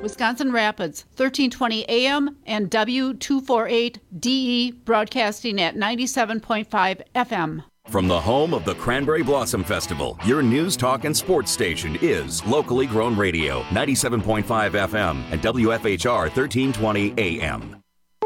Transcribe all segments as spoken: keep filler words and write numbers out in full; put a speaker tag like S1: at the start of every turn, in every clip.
S1: Wisconsin Rapids, thirteen twenty A M and W two forty-eight D E, broadcasting at ninety-seven point five F M.
S2: From the home of the Cranberry Blossom Festival, your news, talk, and sports station is locally grown radio, ninety-seven point five F M and W F H R thirteen twenty A M.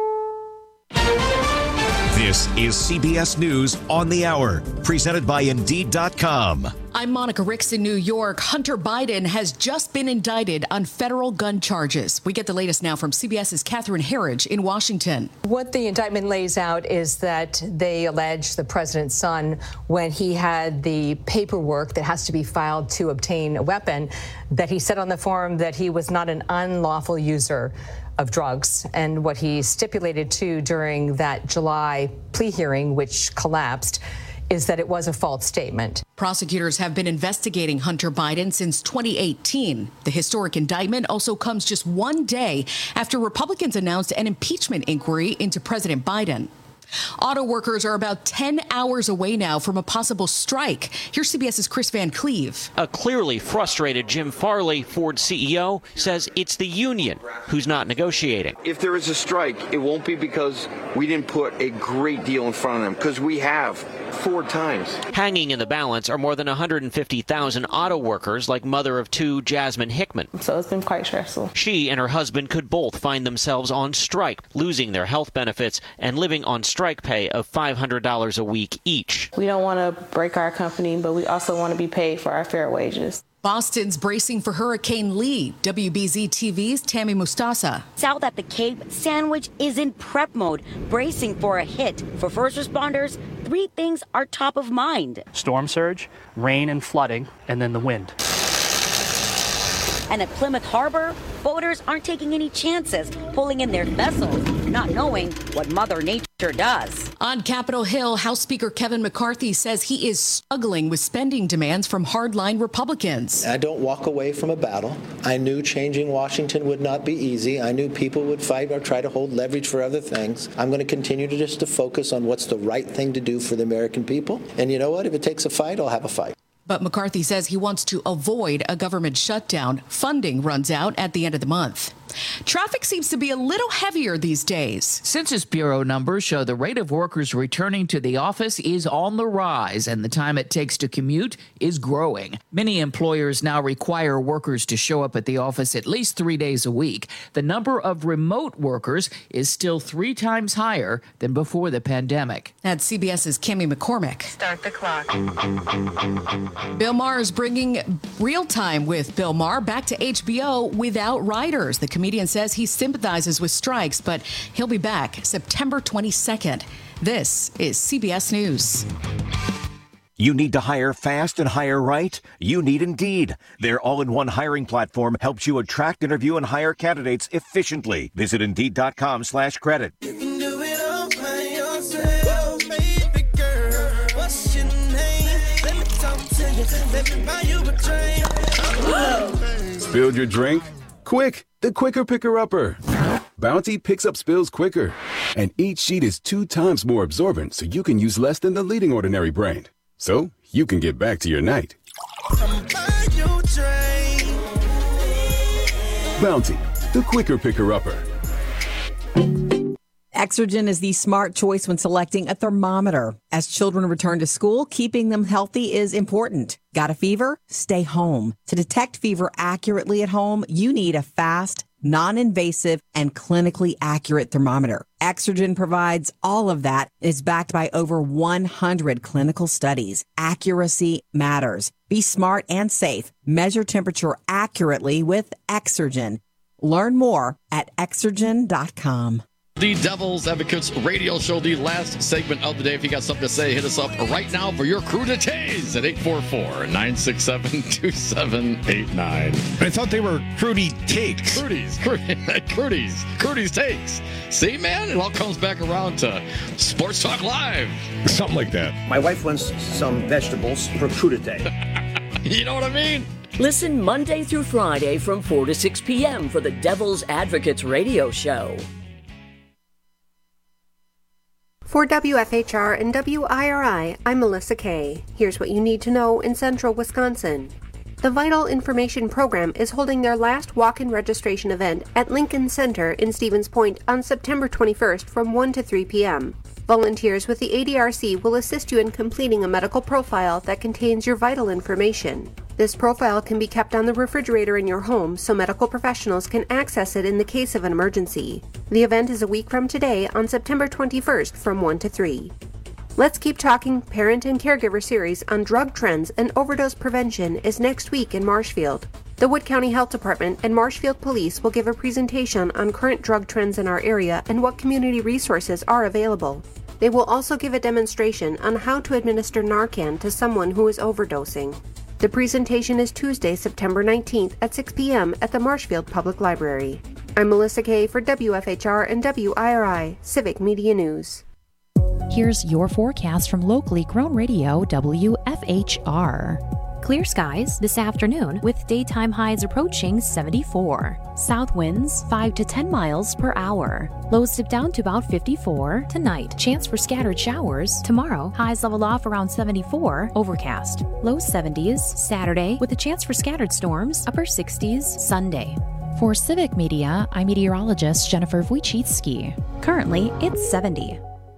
S3: This is C B S News on the Hour, presented by Indeed dot com.
S4: I'm Monica Ricks in New York. Hunter Biden has just been indicted on federal gun charges. We get the latest now from CBS's Catherine Herridge in Washington.
S5: What the indictment lays out is that they allege the president's son, when he had the paperwork that has to be filed to obtain a weapon, that he said on the form that he was not an unlawful user of drugs. And what he stipulated to during that July plea hearing, which collapsed, is that it was a false statement.
S4: Prosecutors have been investigating Hunter Biden since twenty eighteen. The historic indictment also comes just one day after Republicans announced an impeachment inquiry into President Biden. Auto workers are about ten hours away now from a possible strike. Here's CBS's Chris Van Cleve.
S6: A clearly frustrated Jim Farley, Ford C E O, says it's the union who's not negotiating.
S7: If there is a strike, it won't be because we didn't put a great deal in front of them, because we have four times.
S6: Hanging in the balance are more than one hundred fifty thousand auto workers like mother of two Jasmine Hickman.
S8: So it's been quite stressful.
S6: She and her husband could both find themselves on strike, losing their health benefits and living on strike pay of five hundred dollars a week each.
S8: We don't want to break our company, but we also want to be paid for our fair wages.
S4: Boston's bracing for Hurricane Lee. W B Z T V's Tammy Mustasa.
S9: South at the Cape, Sandwich is in prep mode, bracing for a hit. For first responders, three things are top of mind.
S10: Storm surge, rain and flooding, and then the wind.
S9: And at Plymouth Harbor, boaters aren't taking any chances, pulling in their vessels, not knowing what Mother Nature does.
S4: On Capitol Hill, House Speaker Kevin McCarthy says he is struggling with spending demands from hardline Republicans.
S11: I don't walk away from a battle. I knew changing Washington would not be easy. I knew people would fight or try to hold leverage for other things. I'm going to continue to just to focus on what's the right thing to do for the American people. And you know what? If it takes a fight, I'll have a fight.
S4: But McCarthy says he wants to avoid a government shutdown. Funding runs out at the end of the month. Traffic seems to be a little heavier these days.
S12: Census Bureau numbers show the rate of workers returning to the office is on the rise, and the time it takes to commute is growing. Many employers now require workers to show up at the office at least three days a week. The number of remote workers is still three times higher than before the pandemic.
S4: That's CBS's Kimmy McCormick.
S13: Start the clock.
S4: Bill Maher is bringing Real Time with Bill Maher back to H B O without writers. The comedian says he sympathizes with strikes, but he'll be back September twenty-second. This is C B S News.
S3: You need to hire fast and hire right? You need Indeed. Their all-in-one hiring platform helps you attract, interview, and hire candidates efficiently. Visit Indeed.com slash credit.
S14: You can do it all by yourself, baby girl. What's your name? Let me talk to you. Let me buy you a drink.
S15: Spilled your drink? Quick, the quicker picker-upper. Bounty picks up spills quicker. And each sheet is two times more absorbent, so you can use less than the leading ordinary brand. So you can get back to your night. Bounty, the quicker picker-upper.
S16: Exergen is the smart choice when selecting a thermometer. As children return to school, keeping them healthy is important. Got a fever? Stay home. To detect fever accurately at home, you need a fast, non-invasive, and clinically accurate thermometer. Exergen provides all of that and is backed by over one hundred clinical studies. Accuracy matters. Be smart and safe. Measure temperature accurately with Exergen. Learn more at Exergen dot com.
S17: The Devil's Advocates radio show, the last segment of the day. If you got something to say, hit us up right now for your crudités at eight four four, nine six seven, two seven eight nine.
S18: I thought they were Crudy Takes.
S17: Crudies, Crudies, Crudies Takes. See, man, it all comes back around to Sports Talk Live.
S18: Something like that.
S19: My wife wants some vegetables for crudité.
S17: You know what I mean?
S20: Listen Monday through Friday from four to six p.m. for the Devil's Advocates radio show.
S21: For W F H R and W I R I, I'm Melissa Kay. Here's what you need to know in central Wisconsin. The Vital Information Program is holding their last walk-in registration event at Lincoln Center in Stevens Point on September twenty-first from one to three p.m. Volunteers with the A D R C will assist you in completing a medical profile that contains your vital information. This profile can be kept on the refrigerator in your home so medical professionals can access it in the case of an emergency. The event is a week from today on September twenty-first from one to three. Let's Keep Talking Parent and Caregiver series on drug trends and overdose prevention is next week in Marshfield. The Wood County Health Department and Marshfield Police will give a presentation on current drug trends in our area and what community resources are available. They will also give a demonstration on how to administer Narcan to someone who is overdosing. The presentation is Tuesday, September nineteenth at six p.m. at the Marshfield Public Library. I'm Melissa Kay for W F H R and W I R I Civic Media News.
S13: Here's your forecast from locally grown radio W F H R. Clear skies this afternoon with daytime highs approaching seventy-four. South winds five to ten miles per hour. Lows dip down to about fifty-four. Tonight, chance for scattered showers. Tomorrow, highs level off around seventy-four. Overcast. Low seventies. Saturday with a chance for scattered storms. Upper sixties. Sunday. For Civic Media, I'm meteorologist Jennifer Wojcicki. Currently, it's seventy.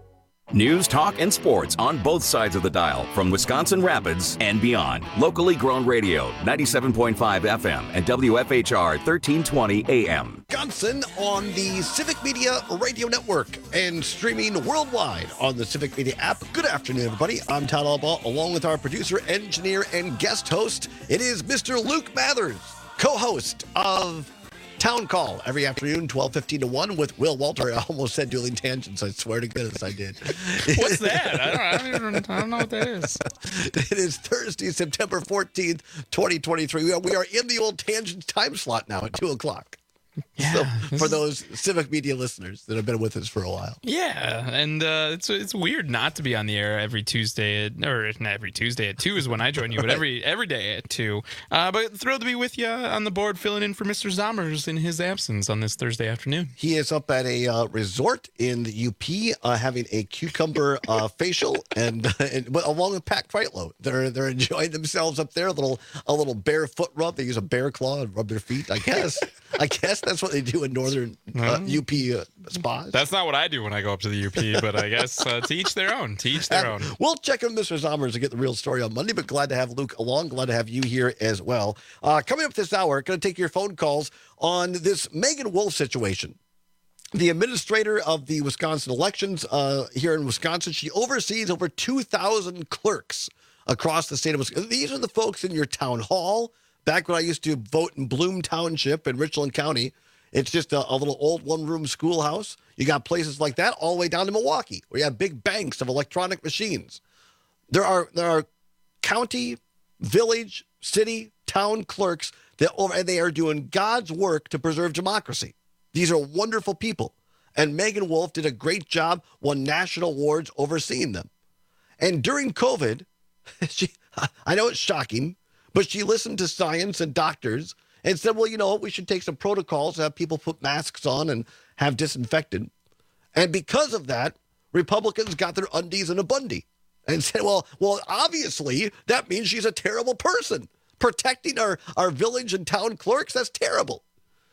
S2: News, talk, and sports on both sides of the dial from Wisconsin Rapids and beyond. Locally grown radio, ninety-seven point five F M and W F H R thirteen twenty A M.
S22: Wisconsin on the Civic Media Radio Network and streaming worldwide on the Civic Media app. Good afternoon, everybody. I'm Todd Albaugh, along with our producer, engineer, and guest host. It is Mister Luke Mathers, co-host of Town Call every afternoon, twelve fifteen to one with Will Walter. I almost said Dueling Tangents. I swear to goodness I did.
S23: What's that? I don't, I, don't even, I don't know what that is.
S22: It is Thursday, September fourteenth, twenty twenty-three. We are, we are in the old Tangents time slot now at two o'clock. Yeah, so for those Civic Media listeners that have been with us for a while.
S23: Yeah, and uh, it's it's weird not to be on the air every Tuesday, at, or not every Tuesday at two is when I join you, but every every day at two. Uh, but thrilled to be with you on the board, filling in for Mister Zommers in his absence on this Thursday afternoon.
S22: He is up at a uh, resort in the U P uh, having a cucumber uh, facial, and, and along with Pat Kreitlow, they're they're enjoying themselves up there. A little a little bear foot rub. They use a bear claw and rub their feet. I guess. I guess that's what they do in northern uh, U P uh, spas.
S23: That's not what I do when I go up to the U P, but I guess uh, to each their own. To each their own.
S22: We'll check in Mister Zommers to get the real story on Monday, but glad to have Luke along. Glad to have you here as well. Uh, coming up this hour, going to take your phone calls on this Megan Wolf situation. The administrator of the Wisconsin elections uh, here in Wisconsin, she oversees over two thousand clerks across the state of Wisconsin. These are the folks in your town hall. Back when I used to vote in Bloom Township in Richland County, it's just a, a little old one-room schoolhouse. You got places like that all the way down to Milwaukee, where you have big banks of electronic machines. There are there are county, village, city, town clerks that and they are doing God's work to preserve democracy. These are wonderful people, and Megan Wolf did a great job, won national awards overseeing them. And during COVID, she I know it's shocking, but she listened to science and doctors and said, well, you know what, we should take some protocols, have people put masks on and have disinfectant. And because of that, Republicans got their undies in a bundy and said, well, well, obviously that means she's a terrible person. Protecting our, our village and town clerks, that's terrible.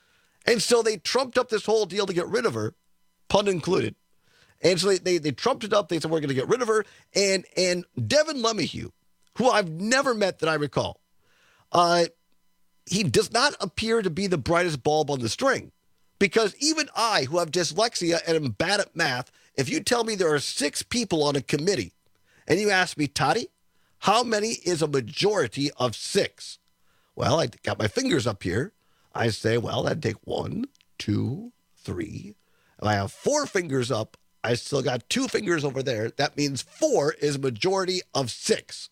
S22: And so they trumped up this whole deal to get rid of her, pun included. And so they, they, they trumped it up. They said, we're going to get rid of her. And, and Devin LeMahieu, who I've never met that I recall, Uh, he does not appear to be the brightest bulb on the string, because even I, who have dyslexia and am bad at math, if you tell me there are six people on a committee and you ask me, Toddy, how many is a majority of six? Well, I got my fingers up here. I say, well, that'd take one, two, three. If I have four fingers up, I still got two fingers over there. That means four is a majority of six.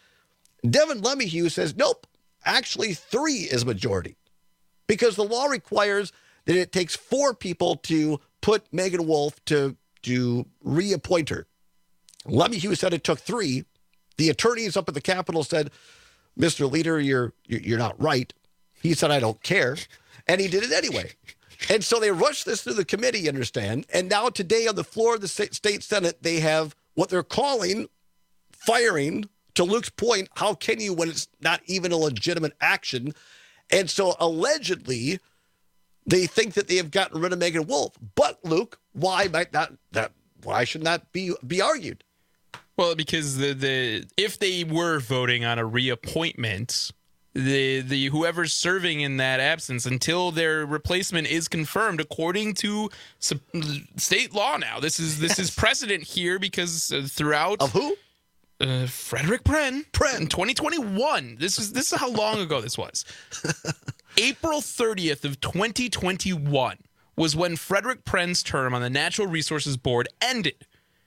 S22: Devin LeMahieu says, nope. Actually, three is majority, because the law requires that it takes four people to put Megan Wolf to, to reappoint her. LeMahieu said it took three. The attorneys up at the Capitol said, Mister Leader, you're, you're not right. He said, I don't care. And he did it anyway. And so they rushed this through the committee, you understand. And now today on the floor of the state Senate, they have what they're calling firing To Luke's point, how can you when it's not even a legitimate action? And so allegedly, they think that they have gotten rid of Megan Wolf. But Luke, why might not that? Why should that be be argued?
S23: Well, because the the if they were voting on a reappointment, the the whoever's serving in that absence until their replacement is confirmed, according to state law now. This is this yes. is precedent here because uh, throughout
S22: of who.
S23: Uh, Frederick Pren,
S22: Pren
S23: in twenty twenty-one. This is this is how long ago this was. April thirtieth of twenty twenty-one was when Frederick Pren's term on the Natural Resources Board ended,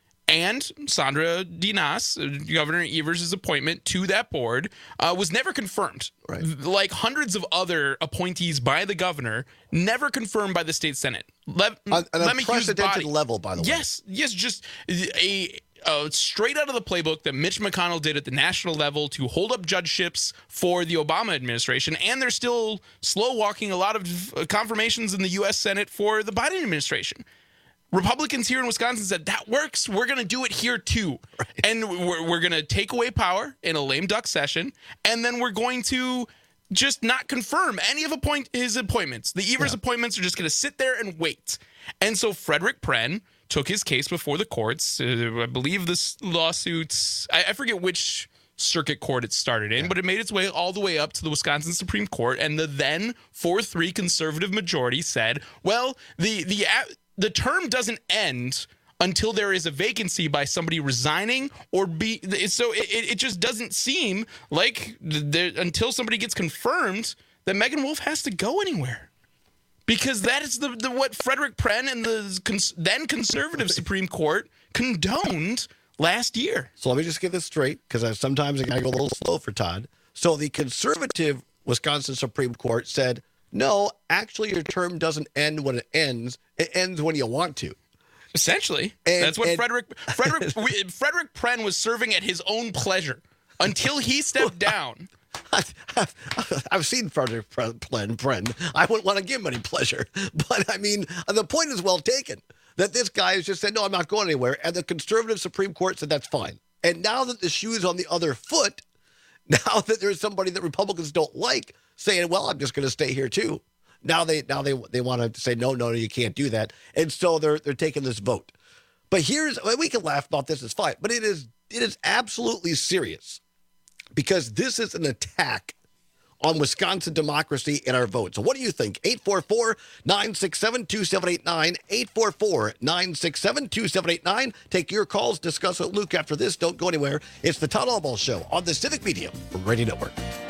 S23: and Sandra Dinas, Governor Evers' appointment to that board, uh, was never confirmed.
S22: Right.
S23: Like hundreds of other appointees by the governor, never confirmed by the state senate. Le-
S22: on an
S23: let me use
S22: unprecedented level, by the way.
S23: Yes, yes, just a. Uh, straight out of the playbook that Mitch McConnell did at the national level to hold up judgeships for the Obama administration, and they're still slow walking a lot of confirmations in the U S Senate for the Biden administration. Republicans here in Wisconsin said, that works. We're going to do it here too. Right. And we're, we're going to take away power in a lame duck session, and then we're going to just not confirm any of appoint- his appointments. The Evers yeah. appointments are just going to sit there and wait. And so Frederick Pren took his case before the courts. Uh, I believe this lawsuit, I, I forget which circuit court it started in, yeah. but it made its way all the way up to the Wisconsin Supreme Court, and the then four three conservative majority said, well, the the the term doesn't end until there is a vacancy by somebody resigning or be so it, it just doesn't seem like there, until somebody gets confirmed that Megan Wolf has to go anywhere. Because that is the, the what Frederick Pren and the cons- then conservative Supreme Court condoned last year.
S22: So let me just get this straight, because sometimes I got to go a little slow for Todd. So the conservative Wisconsin Supreme Court said, no, actually your term doesn't end when it ends. It ends when you want to.
S23: Essentially.
S22: And,
S23: That's what
S22: and,
S23: Frederick Frederick we, Frederick Pren was serving at his own pleasure until he stepped down.
S22: I've, I've seen Frederick Pren, Pren. I wouldn't want to give him any pleasure. But, I mean, the point is well taken, that this guy has just said, no, I'm not going anywhere. And the conservative Supreme Court said that's fine. And now that the shoe's on the other foot, now that there's somebody that Republicans don't like saying, well, I'm just going to stay here too. Now they now they they want to say, no, no, no, you can't do that. And so they're they're taking this vote. But here's, we can laugh about this, it's fine. But it is it is absolutely serious. Because this is an attack on Wisconsin democracy and our vote. So what do you think? eight four four, nine six seven, two seven eight nine, eight four four, nine six seven, two seven eight nine. Take your calls, discuss with Luke after this. Don't go anywhere. It's the Todd Albaugh Show on the Civic Media Radio Network.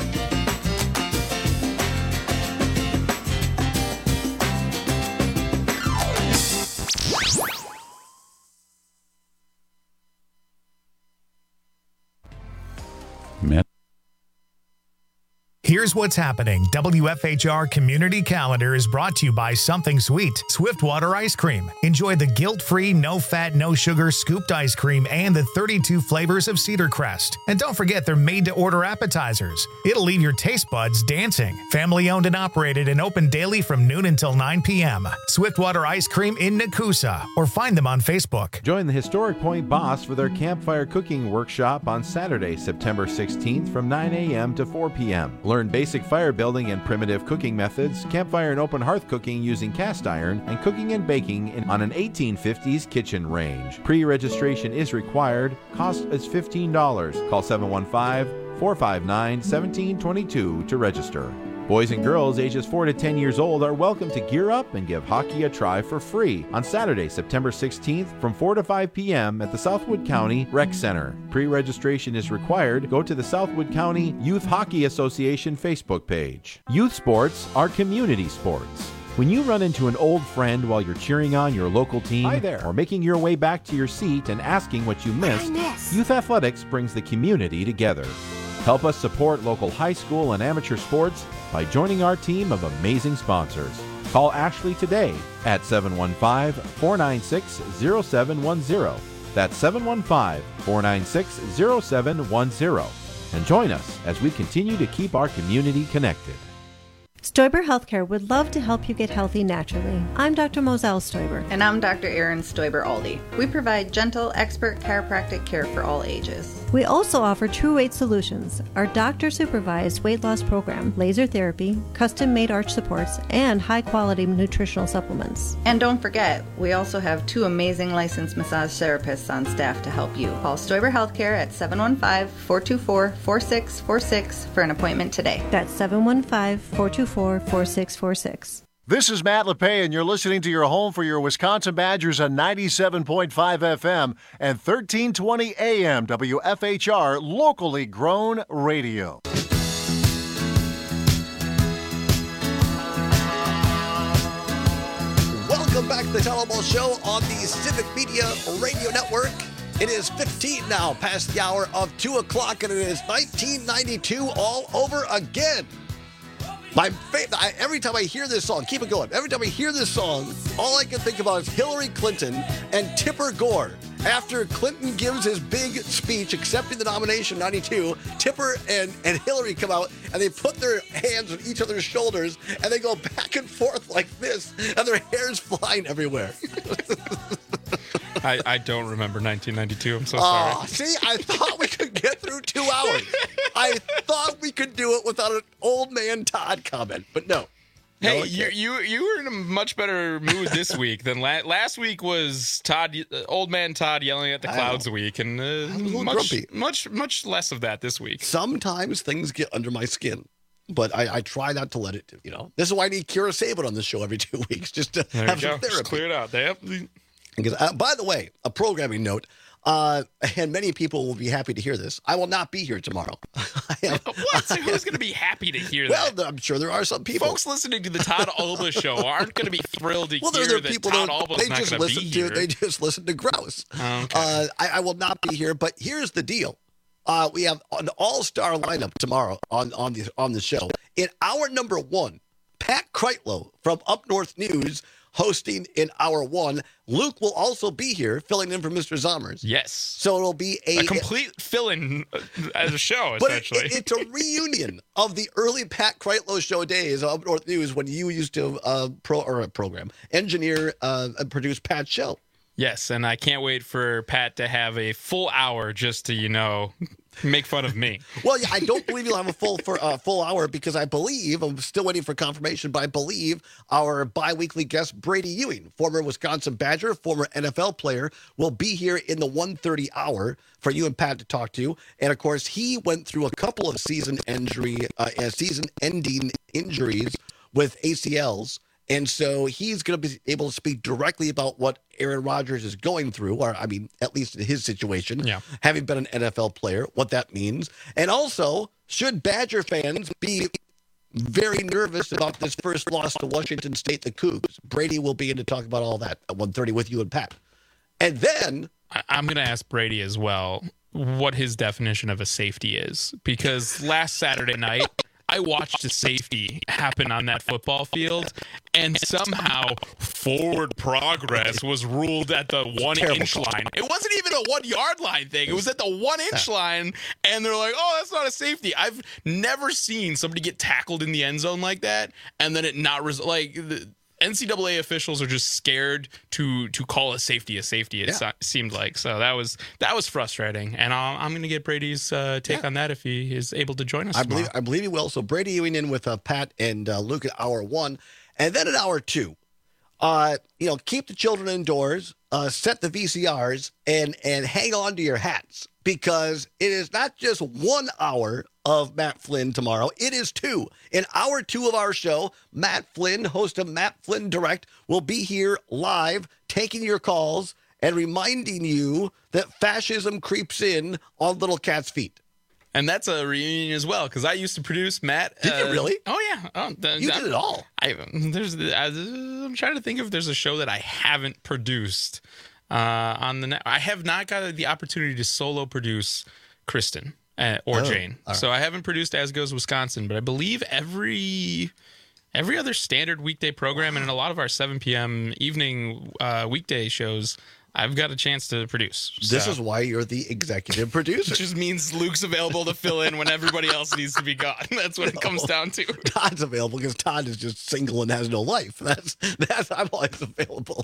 S1: Matt.
S5: Here's what's happening. W F H R Community Calendar is brought to you by Something Sweet, Swiftwater Ice Cream. Enjoy the guilt-free, no-fat, no-sugar scooped ice cream and the thirty-two flavors of Cedar Crest. And don't forget they're made-to-order appetizers. It'll leave your taste buds dancing. Family-owned and operated and open daily from noon until nine p.m. Swiftwater Ice Cream in Nakusa, or find them on Facebook.
S1: Join the Historic Point Boss for their campfire cooking workshop on Saturday, September sixteenth from nine a.m. to four p.m. Learn basic fire building and primitive cooking methods, campfire and open hearth cooking using cast iron, and cooking and baking in, on an eighteen fifties kitchen range. Pre-registration is required. Cost is fifteen dollars. Call seven one five, four five nine, one seven two two to register. Boys and girls ages four to ten years old are welcome to gear up and give hockey a try for free on Saturday, September sixteenth from four to five p.m. at the Southwood County Rec Center. Pre-registration is required. Go to the Southwood County Youth Hockey Association Facebook page. Youth sports are community sports. When you run into an old friend while you're cheering on your local team,
S7: Hi there.
S1: or making your way back to your seat and asking what you missed,
S7: miss?
S1: Youth Athletics brings the community together. Help us support local high school and amateur sports by joining our team of amazing sponsors. Call Ashley today at seven one five, four nine six, zero seven one zero. That's seven one five, four nine six, zero seven one zero. And join us as we continue to keep our community connected.
S24: Stoiber Healthcare would love to help you get healthy naturally. I'm Doctor Moselle Stoiber.
S25: And I'm Doctor Erin Stoiber-Aldi. We provide gentle, expert chiropractic care for all ages.
S24: We also offer True Weight Solutions, our doctor-supervised weight loss program, laser therapy, custom-made arch supports, and high-quality nutritional supplements.
S6: And don't forget, we also have two amazing licensed massage therapists on staff to help you. Call Stoiber Healthcare at seven one five, four two four, four six four six for an appointment today.
S24: That's seven one five, four two four, four six four six.
S7: This is Matt LePay, and you're listening to your home for your Wisconsin Badgers on ninety-seven point five F M and thirteen twenty A M W F H R, locally grown radio.
S22: Welcome back to the Tyler Ball Show on the Civic Media Radio Network. It is fifteen now past the hour of two o'clock, and it is nineteen ninety-two all over again. My favorite, I, every time I hear this song, keep it going. Every time I hear this song, all I can think about is Hillary Clinton and Tipper Gore. After Clinton gives his big speech accepting the nomination in ninety-two, Tipper and, and Hillary come out and they put their hands on each other's shoulders and they go back and forth like this, and their hair's flying everywhere.
S23: I, I don't remember nineteen ninety-two. I'm so sorry.
S22: Oh, see, I thought we could get through two hours. I thought we could do it without an old man Todd comment, but no.
S23: Hey,
S22: no,
S23: you you you were in a much better mood this week than la- last week. Was Todd, uh, old man Todd, yelling at the clouds week, and uh, much
S22: grumpy.
S23: much much less of that this week.
S22: Sometimes things get under my skin, but I, I try not to let it. You know, this is why I need Kira Sabin on the show every two weeks, just to
S23: There
S22: have
S23: you
S22: some
S23: go.
S22: therapy.
S23: Just clear it out. They have.
S22: Because, uh, by the way, a programming note, uh, and many people will be happy to hear this. I will not be here tomorrow.
S23: What? So who's going to be happy to hear
S22: well,
S23: that?
S22: I'm sure there are some people.
S23: Folks listening to the Todd Alba show aren't going to be thrilled to
S22: well, there,
S23: hear
S22: there are
S23: that
S22: people
S23: Todd
S22: that
S23: Alba's
S22: they
S23: not
S22: just
S23: going to
S22: listen
S23: be
S22: to.
S23: here.
S22: They just listen to Grouse.
S23: Okay.
S22: Uh, I, I will not be here, but here's the deal. Uh, we have an all-star lineup tomorrow on, on the on the show. In hour number one, Pat Kreitlow from Up North News hosting in hour one. Luke will also be here, filling in for Mister Zommers.
S23: Yes.
S22: So it'll be a,
S23: a complete fill-in as a show,
S22: but
S23: essentially.
S22: It, it, it's a reunion of the early Pat Kreitlow show days of Up North News when you used to uh, pro or a program engineer uh, and produce Pat's show.
S23: Yes, and I can't wait for Pat to have a full hour just to, you know, make fun of me.
S22: Well, yeah, I don't believe you'll have a full for uh, full hour because I believe, I'm still waiting for confirmation, but I believe our bi-weekly guest, Brady Ewing, former Wisconsin Badger, former N F L player, will be here in the one thirty hour for you and Pat to talk to. And, of course, he went through a couple of season injury, uh, season-ending injuries with A C Ls. And so he's going to be able to speak directly about what Aaron Rodgers is going through, or I mean, at least in his situation,
S23: yeah.
S22: having been an N F L player, what that means. And also, should Badger fans be very nervous about this first loss to Washington State, the Cougs? Brady will be in to talk about all that at one thirty with you and Pat. And then...
S23: I- I'm going to ask Brady as well what his definition of a safety is, because last Saturday night... I watched a safety happen on that football field, and somehow forward progress was ruled at the one-inch line. It wasn't even a one-yard line thing. It was at the one-inch line, and they're like, oh, that's not a safety. I've never seen somebody get tackled in the end zone like that, and then it not res- – like the N C double A officials are just scared to to call a safety a safety, it yeah. so, seemed like. So that was that was frustrating. And I'll, I'm going to get Brady's uh, take yeah. on that if he is able to join us
S22: I
S23: tomorrow.
S22: believe I believe he will. So Brady Ewing in with uh, Pat and uh, Luke at hour one. And then at hour two, uh, you know, keep the children indoors, uh, set the V C Rs, and, and hang on to your hats. Because it is not just one hour of Matt Flynn tomorrow. It is two. In hour two of our show, Matt Flynn, host of Matt Flynn Direct, will be here live, taking your calls and reminding you that fascism creeps in on little cat's feet.
S23: And that's a reunion as well, because I used to produce Matt.
S22: Did uh, you really?
S23: Oh, yeah. Oh, the,
S22: you
S23: I,
S22: did it all.
S23: I, there's, I, I'm trying to think if there's a show that I haven't produced. Uh, on the net. I have not got the opportunity to solo produce Kristen uh, or
S22: oh,
S23: Jane, right. So I haven't produced As Goes Wisconsin, but I believe every every other standard weekday program and in a lot of our seven p.m. evening uh, weekday shows, I've got a chance to produce.
S22: This
S23: so.
S22: is why you're the executive producer.
S23: It just means Luke's available to fill in when everybody else needs to be gone. That's what it comes down to.
S22: Todd's available because Todd is just single and has no life. That's that's I'm always available.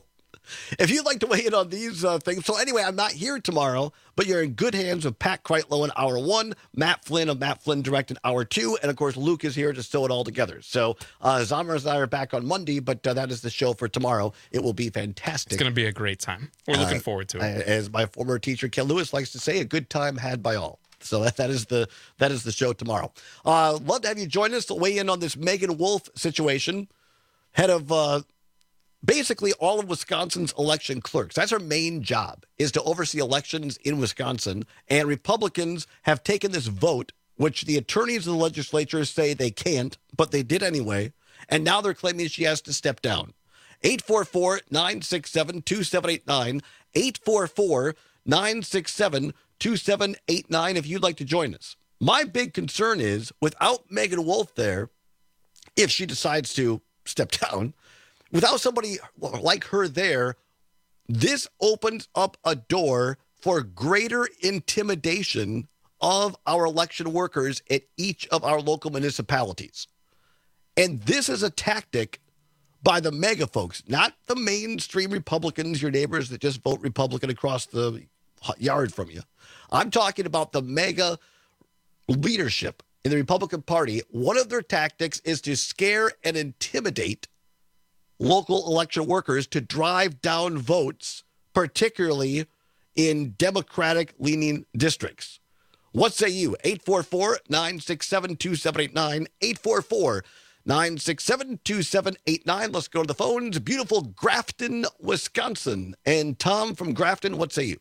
S22: If you'd like to weigh in on these uh, things. So anyway, I'm not here tomorrow, but you're in good hands with Pat Kreitlow in hour one, Matt Flynn of Matt Flynn Direct in hour two, and of course, Luke is here to sew it all together. So uh, Zommers and I are back on Monday, but uh, that is the show for tomorrow. It will be fantastic.
S23: It's going to be a great time. We're looking
S22: uh,
S23: forward to it.
S22: As my former teacher, Ken Lewis, likes to say, a good time had by all. So that, that is the that is the show tomorrow. Uh, love to have you join us to weigh in on this Megan Wolf situation, head of uh, basically all of Wisconsin's election clerks. That's her main job, is to oversee elections in Wisconsin. And Republicans have taken this vote, which the attorneys in the legislature say they can't, but they did anyway. And now they're claiming she has to step down. eight four four, nine six seven, two seven eight nine, eight four four, nine six seven, two seven eight nine if you'd like to join us. My big concern is, without Megan Wolf there, if she decides to step down, without somebody like her there, this opens up a door for greater intimidation of our election workers at each of our local municipalities. And this is a tactic by the mega folks, not the mainstream Republicans, your neighbors that just vote Republican across the yard from you. I'm talking about the mega leadership in the Republican Party. One of their tactics is to scare and intimidate local election workers to drive down votes, particularly in Democratic-leaning districts. What say you? eight four four, nine six seven, two seven eight nine, eight four four, nine six seven, two seven eight nine. Let's go to the phones. Beautiful Grafton, Wisconsin. And Tom from Grafton, what say you?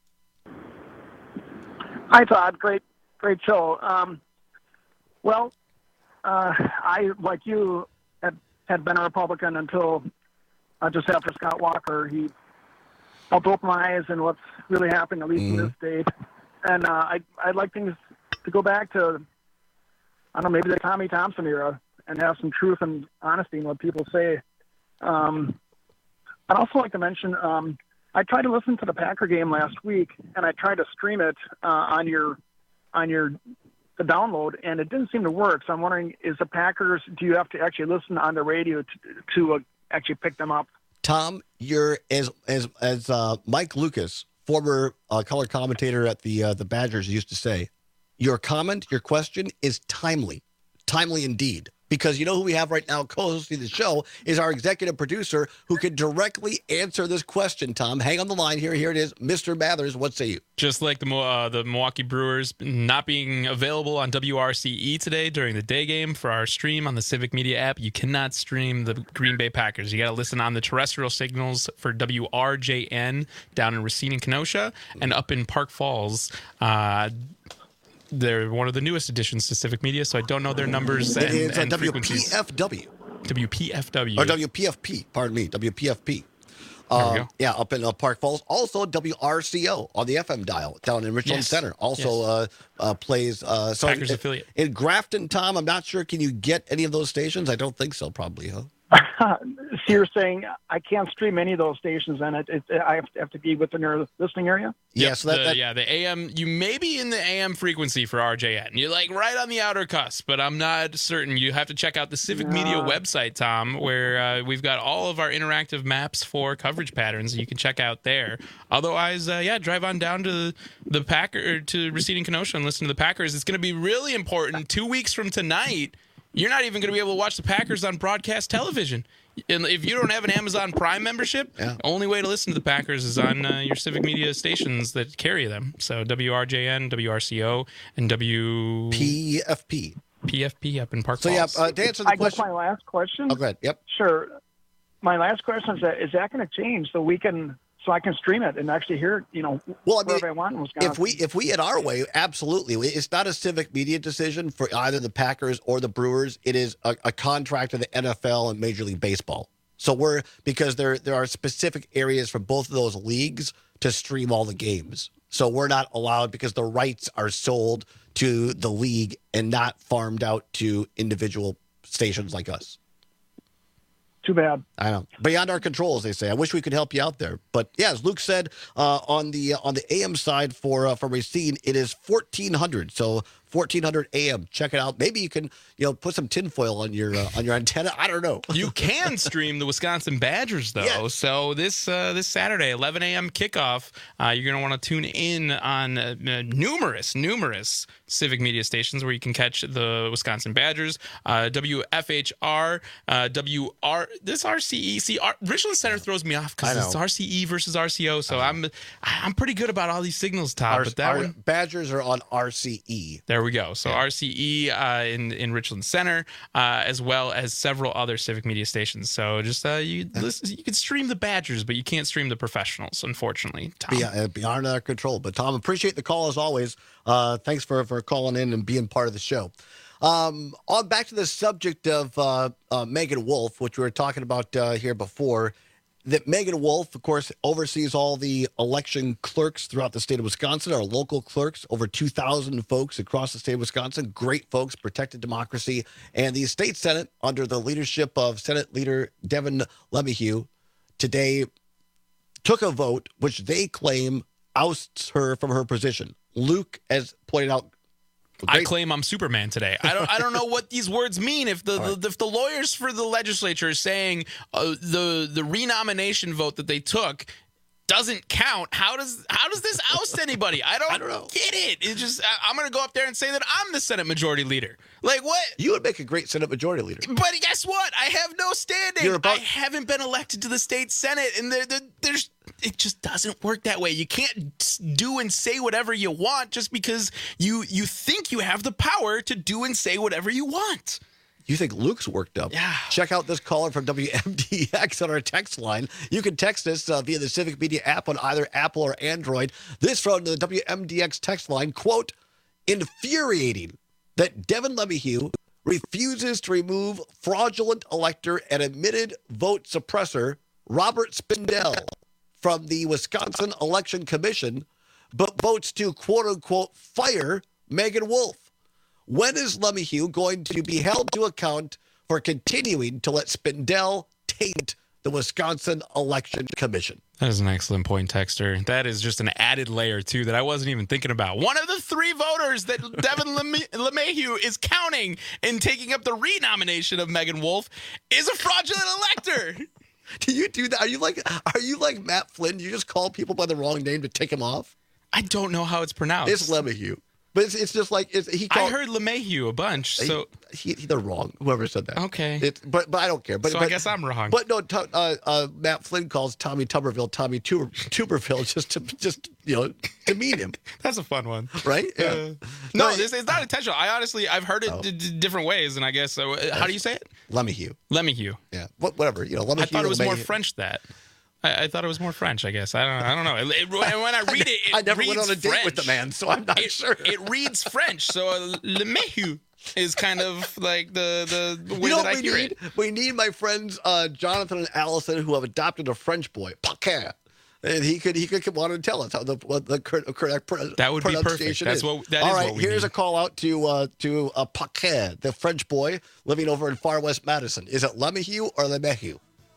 S8: Hi, Todd. Great, great show. Um, well, uh, I, like you, had, had been a Republican until uh, just after Scott Walker. He helped open my eyes in what's really happening, at least mm-hmm. in this state. And uh, I, I'd like things to go back to, I don't know, maybe the Tommy Thompson era and have some truth and honesty in what people say. Um, I'd also like to mention, um, I tried to listen to the Packer game last week, and I tried to stream it uh, on your on your the download, and it didn't seem to work. So I'm wondering, is the Packers? Do you have to actually listen on the radio to, to uh, actually pick them up?
S22: Tom, you're as as as uh, Mike Lucas, former uh, color commentator at the uh, the Badgers, used to say, your comment, your question is timely, timely indeed. Because you know who we have right now co-hosting the show is our executive producer who can directly answer this question, Tom. Hang on the line here. Here it is. Mister Mathers, what say you?
S23: Just like the uh, the Milwaukee Brewers not being available on W R C E today during the day game for our stream on the Civic Media app, you cannot stream the Green Bay Packers. You got to listen on the terrestrial signals for W R J N down in Racine and Kenosha and up in Park Falls. Uh They're one of the newest additions to Civic Media, so I don't know their numbers and,
S22: it is
S23: and
S22: W P F W.
S23: W P F W.
S22: Or W P F P, pardon me, W P F P.
S23: There we
S22: Uh,
S23: go.
S22: yeah, up in uh, Park Falls. Also W R C O on the F M dial down in Richland
S23: Yes.
S22: Center. Also
S23: Yes.
S22: uh, uh, plays. Uh, so
S23: Packers
S22: in,
S23: affiliate.
S22: In Grafton, Tom, I'm not sure. Can you get any of those stations? I don't think so, probably, huh?
S8: So you're saying I can't stream any of those stations, and it, it, I have to, have to be within their listening area?
S22: Yeah,
S23: Yep,
S22: so that,
S23: the,
S22: that-
S23: yeah, the A M. You may be in the A M frequency for R J N. You're like right on the outer cusp, but I'm not certain. You have to check out the Civic Media
S8: Ah.
S23: website, Tom, where uh, we've got all of our interactive maps for coverage patterns. You can check out there. Otherwise, uh, yeah, drive on down to the Packer to Racine and Kenosha and listen to the Packers. It's going to be really important. Two weeks from tonight, you're not even going to be able to watch the Packers on broadcast television. And if you don't have an Amazon Prime membership,
S22: Yeah.
S23: the only way to listen to the Packers is on uh, your Civic Media stations that carry them. So W R J N, W R C O, and W
S22: P F P.
S23: P F P up in Park
S22: So yeah,
S23: Falls.
S22: uh, to answer the
S8: I guess
S22: question.
S8: my last question.
S22: Oh, go ahead. Yep.
S8: Sure. My last question is that is that going to change so we can so I can stream it and actually hear it, you know,
S22: Well, I mean,
S8: wherever I want in Wisconsin?
S22: If we if we had our way, absolutely. It's not a Civic Media decision for either the Packers or the Brewers. It is a, a contract of the N F L and Major League Baseball. So we're because there there are specific areas for both of those leagues to stream all the games. So we're not allowed because the rights are sold to the league and not farmed out to individual stations like us.
S8: Too bad.
S22: I know. Beyond our control, as they say. I wish we could help you out there. But yeah, as Luke said, uh, on the uh, on the A M side for uh, for Racine, it is fourteen hundred. So fourteen hundred A M. Check it out. Maybe you can, you know, put some tinfoil on your uh, on your antenna. I don't know.
S23: You can stream the Wisconsin Badgers, though. Yeah. So this uh, this Saturday, eleven A M kickoff, uh, you're going to want to tune in on uh, numerous, numerous civic media stations where you can catch the Wisconsin Badgers, uh, W F H R, uh, W R, this R C E. See, R- Richland Center throws me off because it's R C E versus R C O, so I'm I'm pretty good about all these signals, Todd.
S22: Our,
S23: but that
S22: our
S23: one,
S22: Badgers are on R C E.
S23: There we go. So yeah. R C E uh, in in Richland Center, uh, as well as several other civic media stations. So just uh, you listen, you can stream the Badgers, but you can't stream the professionals, unfortunately. Tom.
S22: Beyond, beyond our control. But Tom, appreciate the call as always. Uh, thanks for for calling in and being part of the show. Um, on back to the subject of uh, uh, Megan Wolf, which we were talking about uh, here before. That Megan Wolf, of course, oversees all the election clerks throughout the state of Wisconsin, our local clerks, over two thousand folks across the state of Wisconsin. Great folks, protected democracy. And the state Senate, under the leadership of Senate Leader Devin LeMahieu, today took a vote which they claim ousts her from her position. Luke has pointed out.
S23: I claim I'm Superman today. I don't. I don't know what these words mean. If the, right. the if the lawyers for the legislature are saying uh, the the renomination vote that they took doesn't count, how does how does this oust anybody? I don't,
S22: I don't know.
S23: Get it. It's just I, I'm going to go up there and say that I'm the Senate Majority Leader. Like what?
S22: You would make a great Senate Majority Leader.
S23: But guess what? I have no standing.
S22: You're about-
S23: I haven't been elected to the state Senate, and there, there, there's. It just doesn't work that way. You can't do and say whatever you want just because you you think you have the power to do and say whatever you want.
S22: You think Luke's worked up?
S23: Yeah.
S22: Check out this caller from W M D X on our text line. You can text us uh, via the Civic Media app on either Apple or Android. This from the W M D X text line, quote, infuriating that Devin LeMahieu refuses to remove fraudulent elector and admitted vote suppressor Robert Spindell from the Wisconsin Election Commission, but votes to, quote-unquote, fire Megan Wolf. When is LeMahieu going to be held to account for continuing to let Spindell taint the Wisconsin Election Commission?
S23: That is an excellent point, Texter. That is just an added layer, too, that I wasn't even thinking about. One of the three voters that Devin LeMahieu is counting in taking up the renomination of Megan Wolf is a fraudulent elector.
S22: Do you do that? Are you like are you like Matt Flynn? You just call people by the wrong name to tick him off?
S23: I don't know how it's pronounced.
S22: It's LeMahieu. But it's, it's just like it's, he. Called,
S23: I heard LeMahieu a bunch, so
S22: he, he, they're wrong. Whoever said that.
S23: Okay,
S22: it's, but but I don't care. But
S23: so
S22: but,
S23: I guess I'm wrong.
S22: But no, t- uh, uh, Matt Flynn calls Tommy Tuberville Tommy Tuber, Tuberville just to just you know demean him.
S23: That's a fun one,
S22: right? Yeah.
S23: Uh, no, no this it's not intentional. I honestly I've heard it
S22: oh.
S23: d- d- different ways, and I guess so. Uh, how do you say it?
S22: LeMahieu.
S23: LeMahieu.
S22: Yeah. What whatever you know. LeMahieu,
S23: I thought it was
S22: LeMahieu.
S23: more French that. I, I thought it was more French, I guess. I don't I don't know. It, it, when I read it, it
S22: I never
S23: reads
S22: went on a date
S23: French.
S22: with the man, so I'm not
S23: it,
S22: sure.
S23: It reads French, so uh, LeMahieu is kind of like the, the way
S22: you know
S23: that I
S22: we
S23: hear
S22: need?
S23: it.
S22: We need my friends uh, Jonathan and Allison who have adopted a French boy, Paquet. And he could he could come on and tell us how the what the correct pro-
S23: that would be perfect.
S22: pronunciation
S23: That's
S22: is.
S23: what that
S22: All
S23: is
S22: right,
S23: what we
S22: here's
S23: need.
S22: a call out to uh, to uh, Paquet, the French boy living over in far west Madison. Is it LeMahieu or LeMahieu?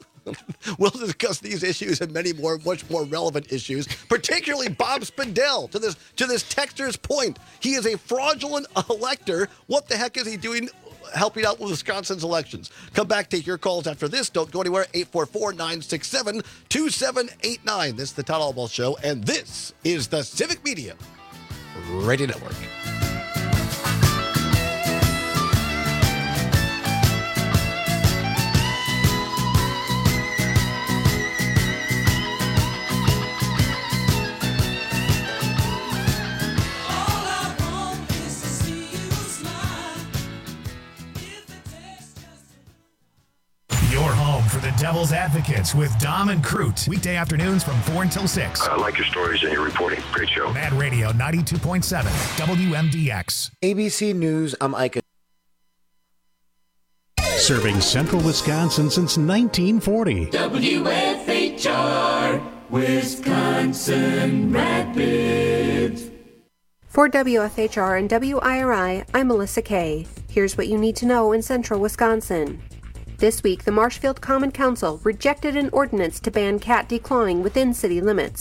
S22: We'll discuss these issues and many more, much more relevant issues, particularly Bob Spindell. To this, to this texter's point, he is a fraudulent elector. What the heck is he doing helping out with Wisconsin's elections? Come back, take your calls after this. Don't go anywhere. eight four four, nine six seven, two seven eight nine. This is the Todd Albaugh Show, and this is the Civic Media Radio Network.
S5: Your home for the Devil's Advocates with Dom and Crute. Weekday afternoons from four until six.
S9: I like your stories and your reporting. Great show.
S5: Mad Radio ninety-two point seven, W M D X.
S10: A B C News, I'm Ike.
S11: Serving central Wisconsin since nineteen forty.
S14: W F H R, Wisconsin Rapids.
S21: For W F H R and W I R I, I'm Melissa Kay. Here's what you need to know in central Wisconsin. This week, the Marshfield Common Council rejected an ordinance to ban cat declawing within city limits.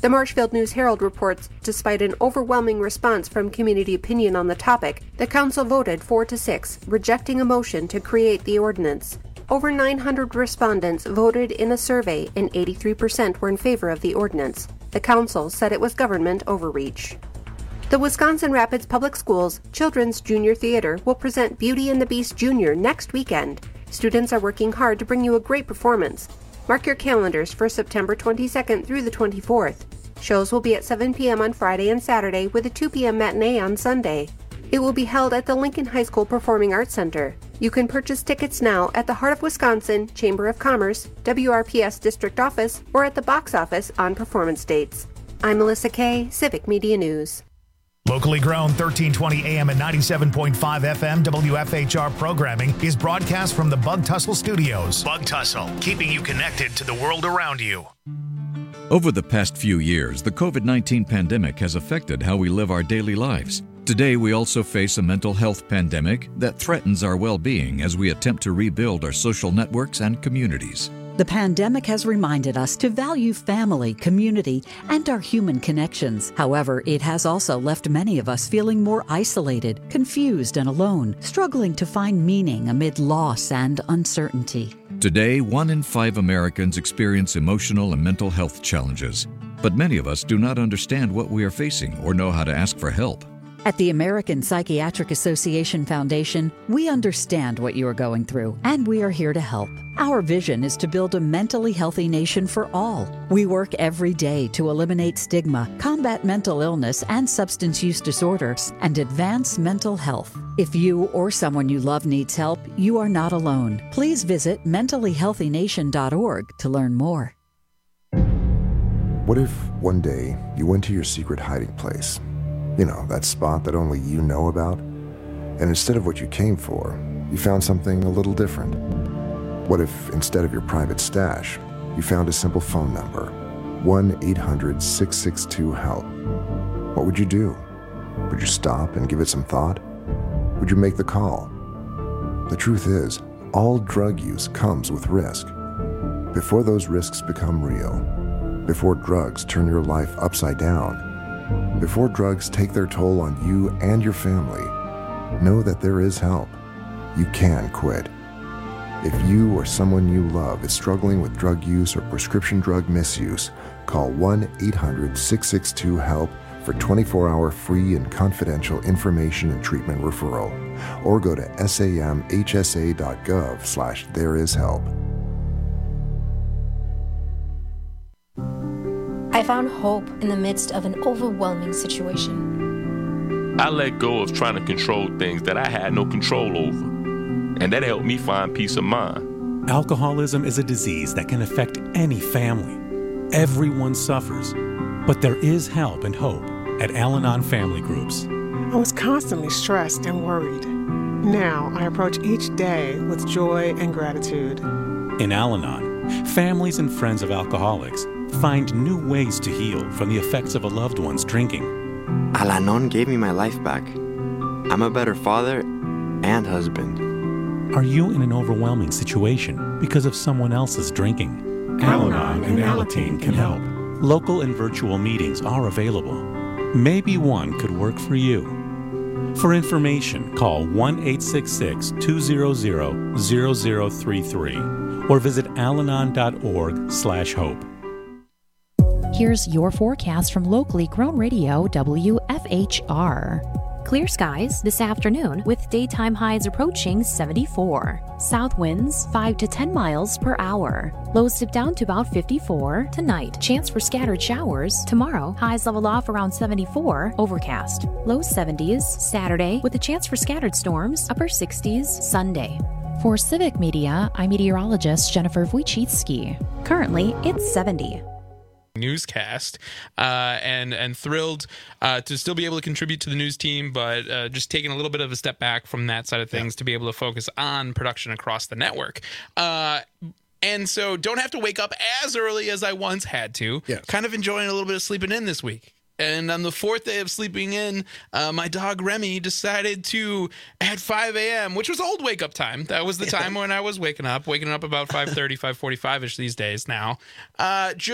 S21: The Marshfield News-Herald reports, despite an overwhelming response from community opinion on the topic, the council voted four to six, rejecting a motion to create the ordinance. Over nine hundred respondents voted in a survey, and eighty-three percent were in favor of the ordinance. The council said it was government overreach. The Wisconsin Rapids Public Schools Children's Junior Theater will present Beauty and the Beast Junior next weekend. Students are working hard to bring you a great performance. Mark your calendars for September twenty-second through the twenty-fourth. Shows will be at seven p.m. on Friday and Saturday with a two p.m. matinee on Sunday. It will be held at the Lincoln High School Performing Arts Center. You can purchase tickets now at the Heart of Wisconsin Chamber of Commerce, W R P S District Office, or at the box office on performance dates. I'm Melissa Kay, Civic Media News.
S5: Locally grown thirteen twenty A M and ninety-seven point five F M W F H R programming is broadcast from the Bug Tussle Studios. Bug Tussle, keeping you connected to the world around you.
S3: Over the past few years, the COVID nineteen pandemic has affected how we live our daily lives. Today, we also face a mental health pandemic that threatens our well-being as we attempt to rebuild our social networks and communities.
S4: The pandemic has reminded us to value family, community, and our human connections. However, it has also left many of us feeling more isolated, confused, and alone, struggling to find meaning amid loss and uncertainty.
S3: Today, one in five Americans experience emotional and mental health challenges, but many of us do not understand what we are facing or know how to ask for help.
S4: At the American Psychiatric Association Foundation, we understand what you are going through, and we are here to help. Our vision is to build a mentally healthy nation for all. We work every day to eliminate stigma, combat mental illness and substance use disorders, and advance mental health. If you or someone you love needs help, you are not alone. Please visit mentally healthy nation dot org to learn more.
S12: What if one day you went to your secret hiding place? You know, that spot that only you know about? And instead of what you came for, you found something a little different. What if instead of your private stash, you found a simple phone number, one eight hundred six six two HELP? What would you do? Would you stop and give it some thought? Would you make the call? The truth is, all drug use comes with risk. Before those risks become real, before drugs turn your life upside down, before drugs take their toll on you and your family, know that there is help. You can quit. If you or someone you love is struggling with drug use or prescription drug misuse, call one eight hundred six six two HELP for twenty-four hour free and confidential information and treatment referral, or go to samhsa.gov slash there is help.
S15: I found hope in the midst of an overwhelming situation.
S25: I let go of trying to control things that I had no control over, and that helped me find peace of mind.
S11: Alcoholism is a disease that can affect any family. Everyone suffers, but there is help and hope at Al-Anon Family Groups.
S26: I was constantly stressed and worried. Now I approach each day with joy and gratitude.
S11: In Al-Anon, families and friends of alcoholics find new ways to heal from the effects of a loved one's drinking.
S27: Al-Anon gave me my life back. I'm a better father and husband.
S11: Are you in an overwhelming situation because of someone else's drinking? Al-Anon and Alateen can help. Local and virtual meetings are available. Maybe one could work for you. For information, call one eight six six two zero zero zero zero three three or visit alanon.org slash hope.
S13: Here's your forecast from locally grown radio W F H R. Clear skies this afternoon with daytime highs approaching seventy-four. South winds five to ten miles per hour. Lows dip down to about fifty-four tonight. Chance for scattered showers. Tomorrow, highs level off around seventy-four. Overcast. Low seventies Saturday with a chance for scattered storms. Upper sixties Sunday. For Civic Media, I'm meteorologist Jennifer Wojcicki. Currently, it's seventy.
S23: Newscast uh, and and thrilled uh, to still be able to contribute to the news team, but uh, just taking a little bit of a step back from that side of things yeah. to be able to focus on production across the network. Uh, and so don't have to wake up as early as I once had to.
S22: Yes.
S23: Kind of enjoying a little bit of sleeping in this week. And on the fourth day of sleeping in, uh, my dog Remy decided to, at five a.m., which was old wake-up time. That was the time when I was waking up, waking up about five thirty, five forty-five-ish these days now, uh, just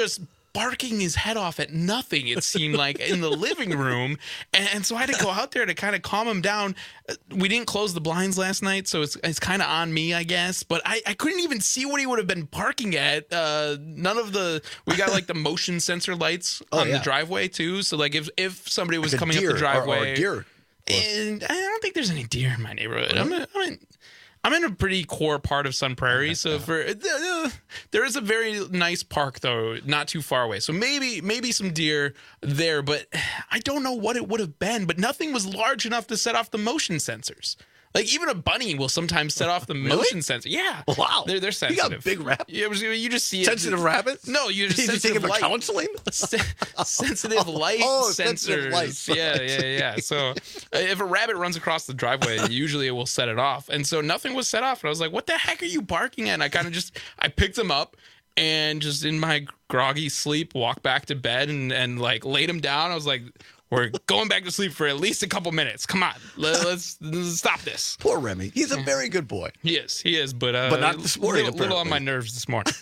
S23: barking his head off at nothing, it seemed like, in the living room. And, and so I had to go out there to kind of calm him down. We didn't close the blinds last night, so it's it's kind of on me, I guess. But I, I couldn't even see what he would have been barking at. Uh, none of the, we got like the motion sensor lights
S22: Oh,
S23: on
S22: yeah.
S23: the driveway too. So like if, if somebody was
S22: Like a
S23: coming
S22: deer
S23: up the driveway.
S22: or- or a deer.
S23: And I don't think there's any deer in my neighborhood. I'm, in, I'm, in, I'm in a pretty core part of Sun Prairie, so for uh, there is a very nice park though, not too far away. So maybe maybe some deer there, but I don't know what it would have been. But nothing was large enough to set off the motion sensors. Like even a bunny will sometimes set off the
S22: Really?
S23: motion sensor. Yeah,
S22: Wow.
S23: they're they're
S22: You
S23: sensitive.
S22: got big rabbits?
S23: You, you just see it.
S22: Sensitive rabbits?
S23: No, you just
S22: Did you take
S23: sensitive
S22: them to
S23: light.
S22: counseling?
S23: Se- sensitive light
S22: oh,
S23: sensors.
S22: sensitive lights.
S23: Yeah, yeah, yeah. So uh, if a rabbit runs across the driveway, usually it will set it off. And so nothing was set off. And I was like, what the heck are you barking at? And I kind of just, I picked him up and just in my groggy sleep, walked back to bed and, and like laid him down. I was like, we're going back to sleep for at least a couple minutes. Come on, let, let's, let's stop this.
S22: Poor Remy. He's a very good boy.
S23: He is, he is, but uh,
S22: But not this morning,
S23: Little, little on
S22: apparently.
S23: my nerves this morning.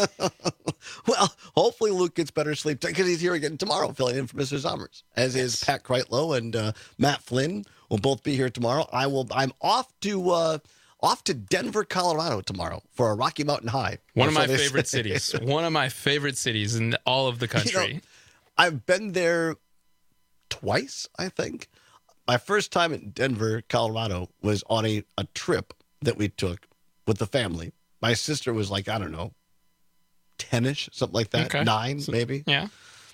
S22: Well, hopefully Luke gets better sleep because he's here again tomorrow, filling in for Mister Zommers, as is Pat Kreitlow and uh, Matt Flynn will both be here tomorrow. I will. I'm off to uh, off to Denver, Colorado tomorrow for a Rocky Mountain High.
S23: One of
S22: So
S23: my
S22: they
S23: favorite
S22: say.
S23: cities. One of my favorite cities in all of the country.
S22: You know, I've been there twice, I think. My first time in Denver, Colorado was on a, a trip that we took with the family. My sister was like, I don't know, ten-ish, something like that.
S23: Okay.
S22: Nine,
S23: So-
S22: maybe.
S23: Yeah.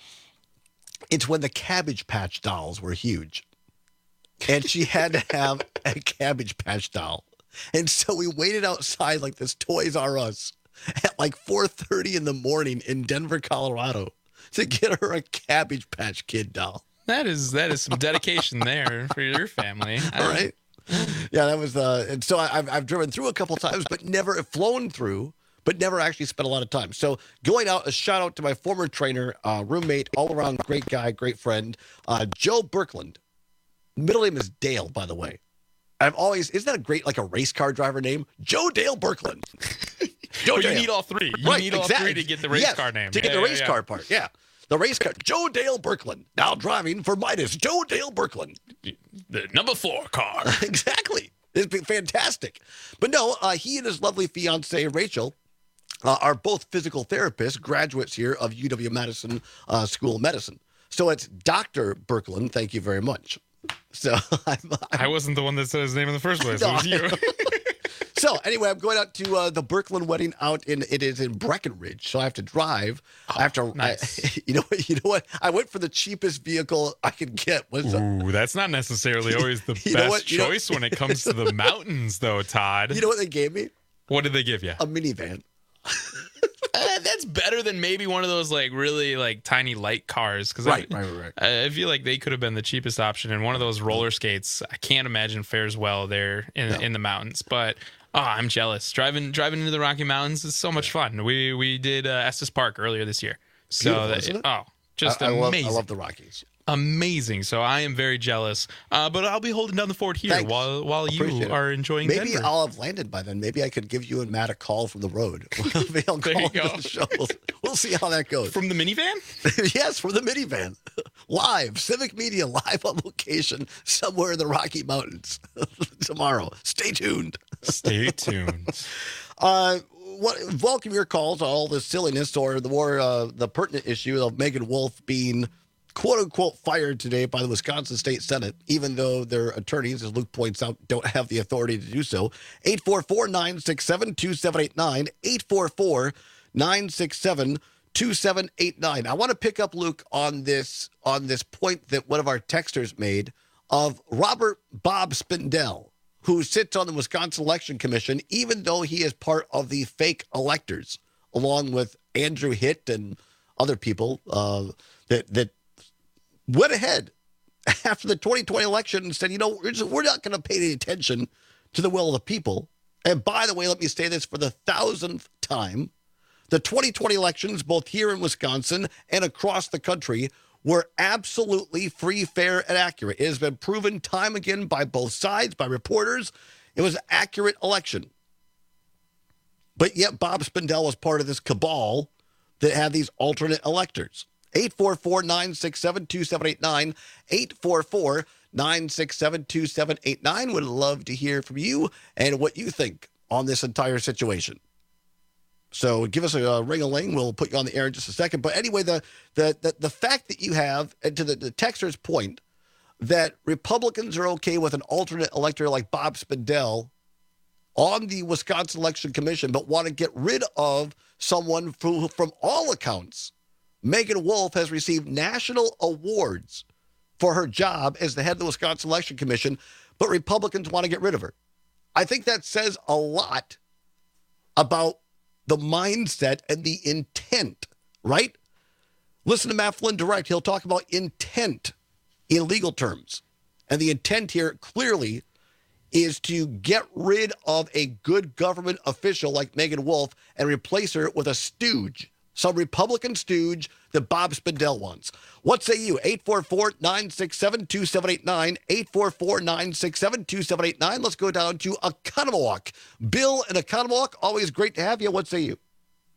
S22: It's when the Cabbage Patch dolls were huge. And she had to have a Cabbage Patch doll. And so we waited outside like this Toys R Us at like four thirty in the morning in Denver, Colorado to get her a Cabbage Patch Kid doll.
S23: That is that is some dedication there for your family.
S22: All right. Yeah, that was uh and so I, I've I've driven through a couple times, but never flown through, but never actually spent a lot of time. So going out, a shout out to my former trainer, uh, roommate, all around great guy, great friend, uh, Joe Birkland. Middle name is Dale, by the way. I've always isn't that a great like a race car driver name? Joe Dale Birkland. Joe
S23: Well, you
S22: Dale.
S23: need all three. You
S22: Right,
S23: need all
S22: exactly.
S23: three to get the race
S22: Yes,
S23: car name.
S22: To get
S23: Yeah,
S22: the
S23: yeah,
S22: race
S23: yeah.
S22: car part, yeah. The race car. Joe Dale Birkland. Now driving for Midas. Joe Dale Birkland.
S23: The number four car.
S22: Exactly. It's been fantastic. But no, uh, he and his lovely fiancee, Rachel, uh, are both physical therapists, graduates here of U W-Madison uh, School of Medicine. So it's Doctor Birkland. Thank you very much. So I'm, I'm,
S23: I wasn't the one that said his name in the first place.
S22: No,
S23: It was you.
S22: So anyway, I'm going out to uh, the Birkland wedding out in it is in Breckenridge. So I have to drive. I have to.
S23: nice.
S22: I, you know. You know what? I went for the cheapest vehicle I could get. Was a,
S23: Ooh, that's not necessarily always the
S22: You know
S23: best
S22: what? You know-
S23: choice when it comes to the mountains, though, Todd.
S22: you know what they gave me?
S23: What did they give you?
S22: A minivan.
S23: Uh, that's better than maybe one of those like really like tiny light cars. Because
S22: Right,
S23: I,
S22: right, right, right.
S23: I I feel like they could have been the cheapest option. And one of those roller skates, I can't imagine fares well there in
S22: No.
S23: in the mountains. But oh, I'm jealous. Driving driving into the Rocky Mountains is so much fun. We we did uh, Estes Park earlier this year. So
S22: Beautiful,
S23: that,
S22: isn't it?
S23: oh, just
S22: I, I love,
S23: amazing.
S22: I love the Rockies.
S23: Amazing. So I am very jealous. Uh, but I'll be holding down the fort here
S22: Thanks.
S23: while while you
S22: Appreciate it.
S23: are enjoying
S22: Maybe
S23: Denver.
S22: I'll have landed by then. Maybe I could give you and Matt a call from the road. Maybe I'll
S23: There
S22: call
S23: you
S22: into
S23: go.
S22: the show. We'll, we'll see how that goes.
S23: From the minivan?
S22: Yes, from the minivan. Live. Civic Media live on location somewhere in the Rocky Mountains tomorrow. Stay tuned.
S23: Stay tuned.
S22: Uh, what, welcome your calls on all the silliness or the more uh, the pertinent issue of Megan Wolf being quote unquote fired today by the Wisconsin State Senate, even though their attorneys, as Luke points out, don't have the authority to do so. eight four four, nine six seven, two seven eight nine, eight four four, nine six seven, two seven eight nine. I want to pick up, Luke, on this on this point that one of our texters made of Robert Bob Spindell, who sits on the Wisconsin Election Commission, even though he is part of the fake electors, along with Andrew Hitt and other people uh, that that went ahead after the twenty twenty election and said, you know, we're, just, we're not going to pay any attention to the will of the people. And by the way, let me say this for the thousandth time. The twenty twenty elections, both here in Wisconsin and across the country, were absolutely free, fair, and accurate. It has been proven time again by both sides, by reporters. It was an accurate election. But yet Bob Spindell was part of this cabal that have these alternate electors. eight four four, nine six seven, two seven eight nine, eight four four, nine six seven, two seven eight nine. Would love to hear from you and what you think on this entire situation. So give us a, a ring-a-ling. We'll put you on the air in just a second. But anyway, the the the, the fact that you have, and to the, the texter's point, that Republicans are okay with an alternate elector like Bob Spindell on the Wisconsin Election Commission, but want to get rid of someone who, from all accounts, Megan Wolf has received national awards for her job as the head of the Wisconsin Election Commission, but Republicans want to get rid of her. I think that says a lot about the mindset and the intent, right? Listen to Matt Flynn direct. He'll talk about intent in legal terms. And the intent here clearly is to get rid of a good government official like Megan Wolf and replace her with a stooge, some Republican stooge that Bob Spindell wants. What say you? eight four four, nine six seven, two seven eight nine, eight four four, nine six seven, two seven eight nine. Let's go down to Oconomowoc. Bill in Oconomowoc, always great to have you. What say you?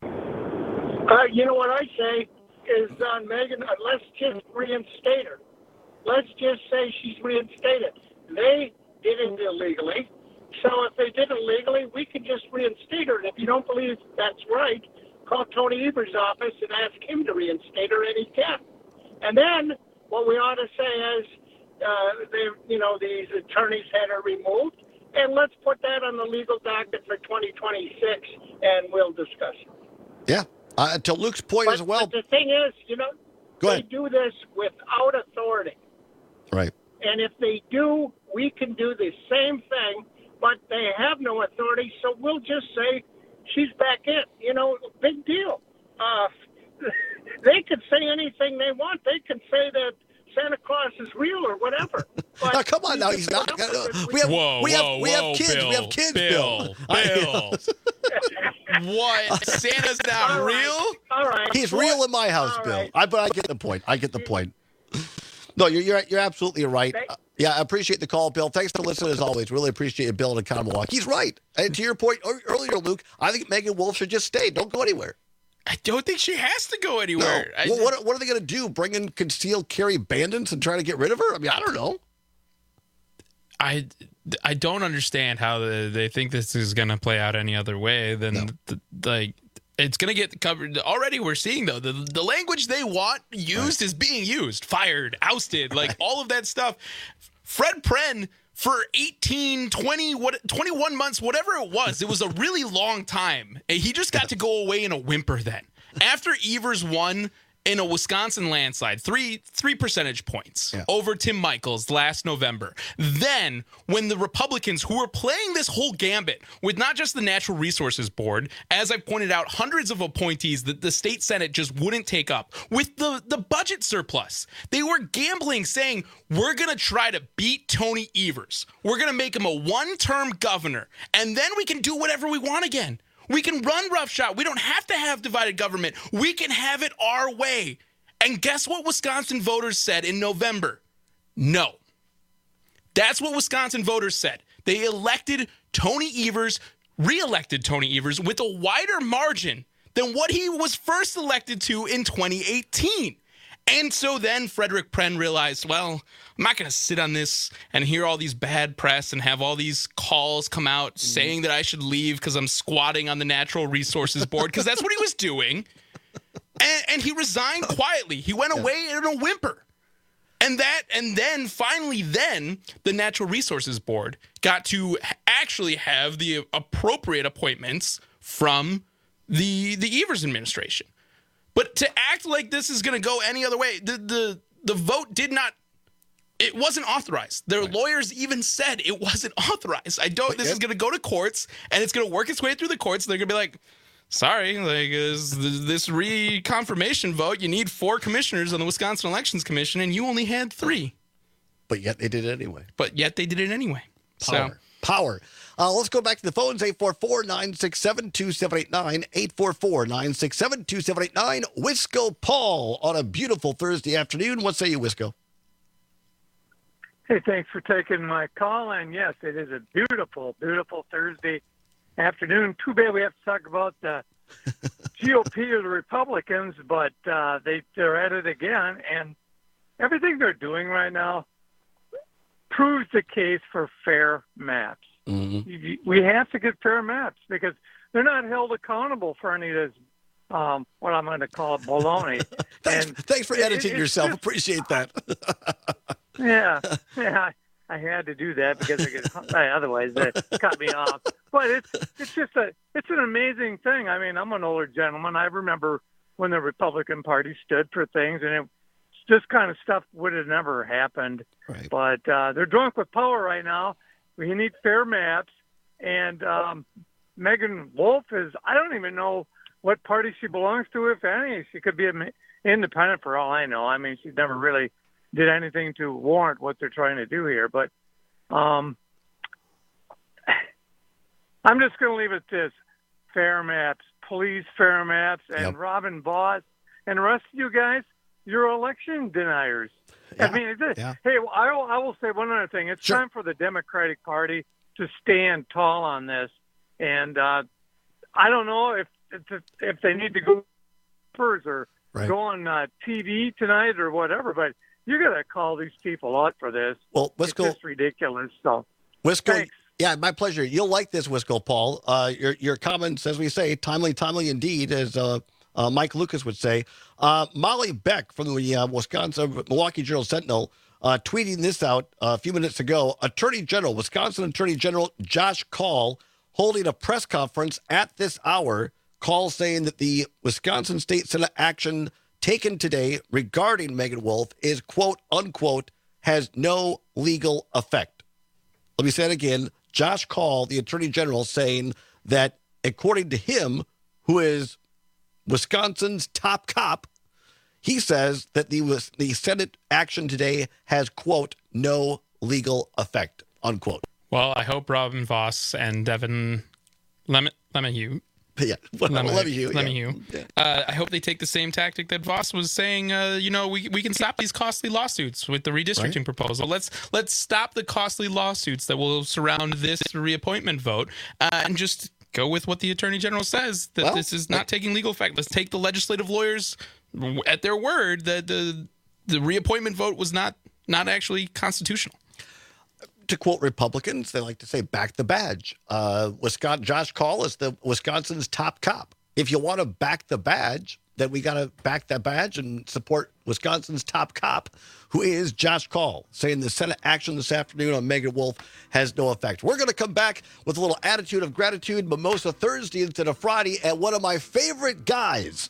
S1: Uh, you know what I say is, uh, Megan, uh, let's just reinstate her. Let's just say she's reinstated. They did it illegally. So if they did it illegally, we can just reinstate her. And if you don't believe that's right, call Tony Evers' office and ask him to reinstate her, and he can. And then what we ought to say is, uh, they, you know, these attorneys had her removed, and let's put that on the legal docket for twenty twenty-six, and we'll discuss it.
S22: Yeah. Uh, to Luke's point
S1: but,
S22: as well.
S1: But the thing is, you know,
S22: Go
S1: they
S22: ahead.
S1: do this without authority.
S22: Right.
S1: And if they do, we can do the same thing, but they have no authority, so we'll just say she's back in. You know, big deal. Uh, they could say anything they want. They can say that Santa Claus is real or whatever. But
S22: now, come on now, he's not. We have,
S23: Whoa,
S22: we have,
S23: whoa,
S22: we
S23: whoa,
S22: have kids.
S23: Bill,
S22: we have kids,
S23: Bill.
S22: Bill.
S23: Bill. What? Santa's not
S1: All right.
S23: real?
S1: All right.
S22: He's real in my house,
S1: All
S22: Bill.
S1: right.
S22: I, but I get the point. I get the point. No, you're you're, you're absolutely right. Uh, yeah, I appreciate the call, Bill. Thanks for listening as always. Really appreciate it, Bill in Oconomowoc. He's right. And to your point earlier, Luke, I think Megan Wolf should just stay. Don't go anywhere.
S23: I don't think she has to go anywhere.
S22: No.
S23: I,
S22: Well, what, what are they going to do? Bring in concealed carry bandits and try to get rid of her? I mean, I don't know.
S23: I, I don't understand how the, they think this is going to play out any other way than
S22: No.
S23: the, like it's going to get covered. Already we're seeing, though, the, the language they want used right. is being used. Fired, ousted, like right. all of that stuff. Fred Pren, for eighteen, twenty, what, twenty-one months, whatever it was, it was a really long time. And he just got to go away in a whimper then. After Evers won in a Wisconsin landslide, three three percentage points yeah. over Tim Michels last November. Then, when the Republicans, who were playing this whole gambit with not just the Natural Resources Board, as I pointed out, hundreds of appointees that the state Senate just wouldn't take up, with the, the budget surplus, they were gambling, saying, we're going to try to beat Tony Evers. We're going to make him a one-term governor, and then we can do whatever we want again. We can run roughshod. We don't have to have divided government. We can have it our way. And guess what Wisconsin voters said in November? No. That's what Wisconsin voters said. They elected Tony Evers, re-elected Tony Evers with a wider margin than what he was first elected to in twenty eighteen. And so then Frederick Pren realized, well, I'm not going to sit on this and hear all these bad press and have all these calls come out mm-hmm. saying that I should leave because I'm squatting on the Natural Resources Board, because that's what he was doing. And, and he resigned quietly. He went yeah. away in a whimper. And that, and then finally, then the Natural Resources Board got to actually have the appropriate appointments from the the Evers administration. But to act like this is going to go any other way, the, the the vote did not, it wasn't authorized. Their right. lawyers even said it wasn't authorized. I don't, this is going to go to courts, and it's going to work its way through the courts. They're going to be like, sorry, like is this reconfirmation vote, you need four commissioners on the Wisconsin Elections Commission, and you only had three.
S22: But yet they did it anyway.
S23: But yet they did it anyway.
S22: Power.
S23: So.
S22: Power. Uh, let's go back to the phones, eight four four, nine six seven, two seven eight nine, eight four four, nine six seven, two seven eight nine. Wisco Paul on a beautiful Thursday afternoon. What say you, Wisco?
S2: Hey, thanks for taking my call. And yes, it is a beautiful, beautiful Thursday afternoon. Too bad we have to talk about the G O P or the Republicans, but uh, they, they're at it again. And everything they're doing right now proves the case for fair maps.
S22: Mm-hmm.
S2: We have to get fair maps because they're not held accountable for any of this, um, what I'm going to call it, baloney.
S22: thanks,
S2: and
S22: thanks for
S2: it,
S22: editing
S2: it,
S22: yourself.
S2: Just,
S22: Appreciate that.
S2: yeah, yeah. I had to do that because I could, otherwise they cut me off. But it's it's just a it's an amazing thing. I mean, I'm an older gentleman. I remember when the Republican Party stood for things, and it, this kind of stuff would have never happened.
S22: Right.
S2: But uh, they're drunk with power right now. We need fair maps. And um, Megan Wolf is, I don't even know what party she belongs to, if any. She could be an independent for all I know. I mean, she's never really did anything to warrant what they're trying to do here. But um, I'm just going to leave it this. Fair maps, police fair maps, and
S22: Yep.
S2: Robin Vos and the rest of you guys, you're election deniers.
S22: Yeah.
S2: I mean, it's it.
S22: Yeah.
S2: Hey, I will, I will say one other thing. It's
S22: Sure.
S2: time for the Democratic Party to stand tall on this. And uh, I don't know if if, if they need to go or
S22: Right.
S2: go on uh, T V tonight or whatever, but you got to call these people out for this.
S22: Well, let's
S2: it's
S22: go.
S2: just ridiculous. So,
S22: Wisco,
S2: Thanks.
S22: yeah, my pleasure. You'll like this, Wisco, Paul. Uh, your your comments, as we say, timely, timely indeed, as uh, uh, Mike Lucas would say. Uh, Molly Beck from the uh, Wisconsin Milwaukee Journal Sentinel uh, tweeting this out a few minutes ago. Attorney General, Wisconsin Attorney General Josh Kaul, holding a press conference at this hour. Kaul saying that the Wisconsin State Senate action taken today regarding Megan Wolf is, quote, unquote, has no legal effect. Let me say it again. Josh Kaul, the Attorney General, saying that according to him, who is Wisconsin's top cop, he says that the the Senate action today has, quote, no legal effect, unquote.
S23: Well, I hope Robin Voss and Devin Lemon Lemahue.
S22: Yeah, well,
S23: Lemahue.
S22: Lemahue, yeah.
S23: Lemahue.
S22: Yeah.
S23: Uh, I hope they take the same tactic that Voss was saying. Uh, you know, we we can stop these costly lawsuits with the redistricting
S22: Right.
S23: proposal. Let's let's stop the costly lawsuits that will surround this reappointment vote, uh, and just go with what the Attorney General says, that
S22: Well,
S23: this is not
S22: I-
S23: taking legal effect. Let's take the legislative lawyers at their word that the the reappointment vote was not not actually constitutional.
S22: To quote Republicans, they like to say back the badge. Uh, Wisconsin, Josh Kaul is the Wisconsin's top cop. If you want to back the badge, then we got to back that badge and support Wisconsin's top cop, who is Josh Kaul, saying the Senate action this afternoon on Megan Wolf has no effect. We're going to come back with a little attitude of gratitude, Mimosa Thursday instead of Friday, and one of my favorite guys,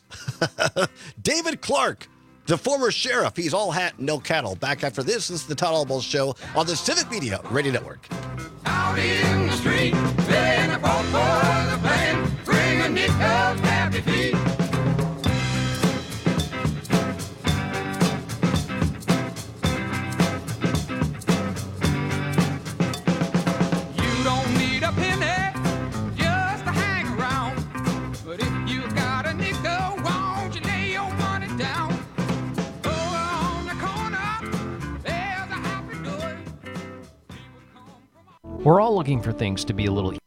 S22: David Clark, the former sheriff. He's all hat and no cattle. Back after this, this is the Todd Albaugh Show on the Civic Media Radio Network.
S14: Out in the street, playing a boat for the plane, bringing it up happy feet. You don't need a penny just to hang around, but if you got a nickel, won't you lay your money down? Over on the corner, there's a happy door.
S6: We're all looking for things to be a little.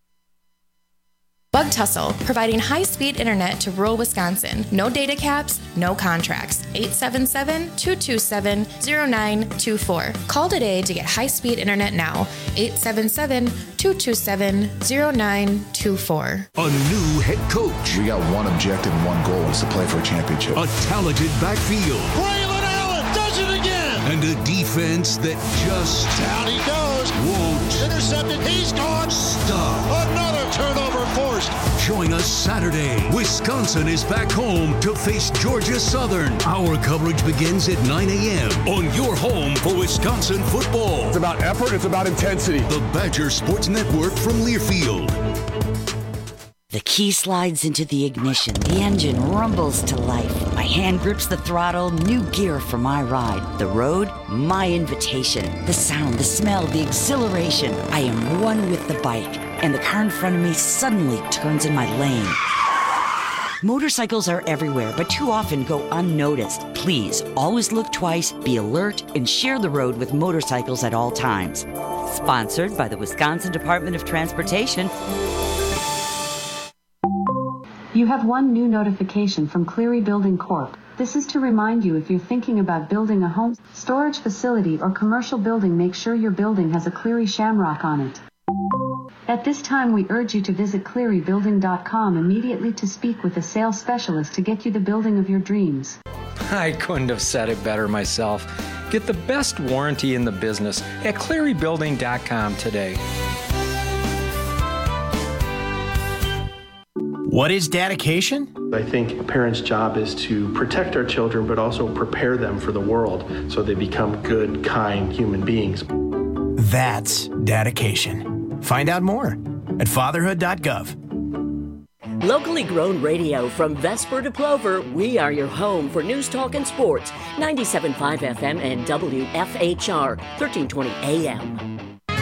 S16: Bug Tussle, providing high-speed internet to rural Wisconsin. No data caps, no contracts. eight seven seven, two two seven, zero nine two four. Call today to get high-speed internet now. eight seven seven, two two seven, zero nine two four.
S17: A new head coach.
S18: We got one objective and one goal is to play for a championship.
S17: A talented backfield.
S14: Braylon Allen does it again.
S17: And a defense that just
S14: Down he goes.
S17: won't
S14: Intercepted. He's gone.
S17: stop.
S14: Another turnover forced.
S17: Join us Saturday. Wisconsin is back home to face Georgia Southern. Our coverage begins at nine a.m. on your home for Wisconsin football.
S19: It's about effort. It's about intensity.
S17: The Badger Sports Network from Learfield.
S20: The key slides into the ignition. The engine rumbles to life. My hand grips the throttle. New gear for my ride. The road, my invitation. The sound, the smell, the exhilaration. I am one with the bike. And the car in front of me suddenly turns in my lane. Motorcycles are everywhere, but too often go unnoticed. Please, always look twice, be alert, and share the road with motorcycles at all times. Sponsored by the Wisconsin Department of Transportation.
S5: You have one new notification from Cleary Building Corp. This is to remind you if you're thinking about building a home, storage facility, or commercial building, make sure your building has a Cleary Shamrock on it. At this time, we urge you to visit cleary building dot com immediately to speak with a sales specialist to get you the building of your dreams.
S7: I couldn't have said it better myself. Get the best warranty in the business at cleary building dot com today.
S8: What is dedication?
S9: I think a parent's job is to protect our children, but also prepare them for the world so they become good, kind human beings.
S8: That's dedication. Find out more at fatherhood dot gov.
S10: Locally grown radio from Vesper to Plover, we are your home for news, talk, and sports. ninety-seven point five F M and W F H R, thirteen twenty A M.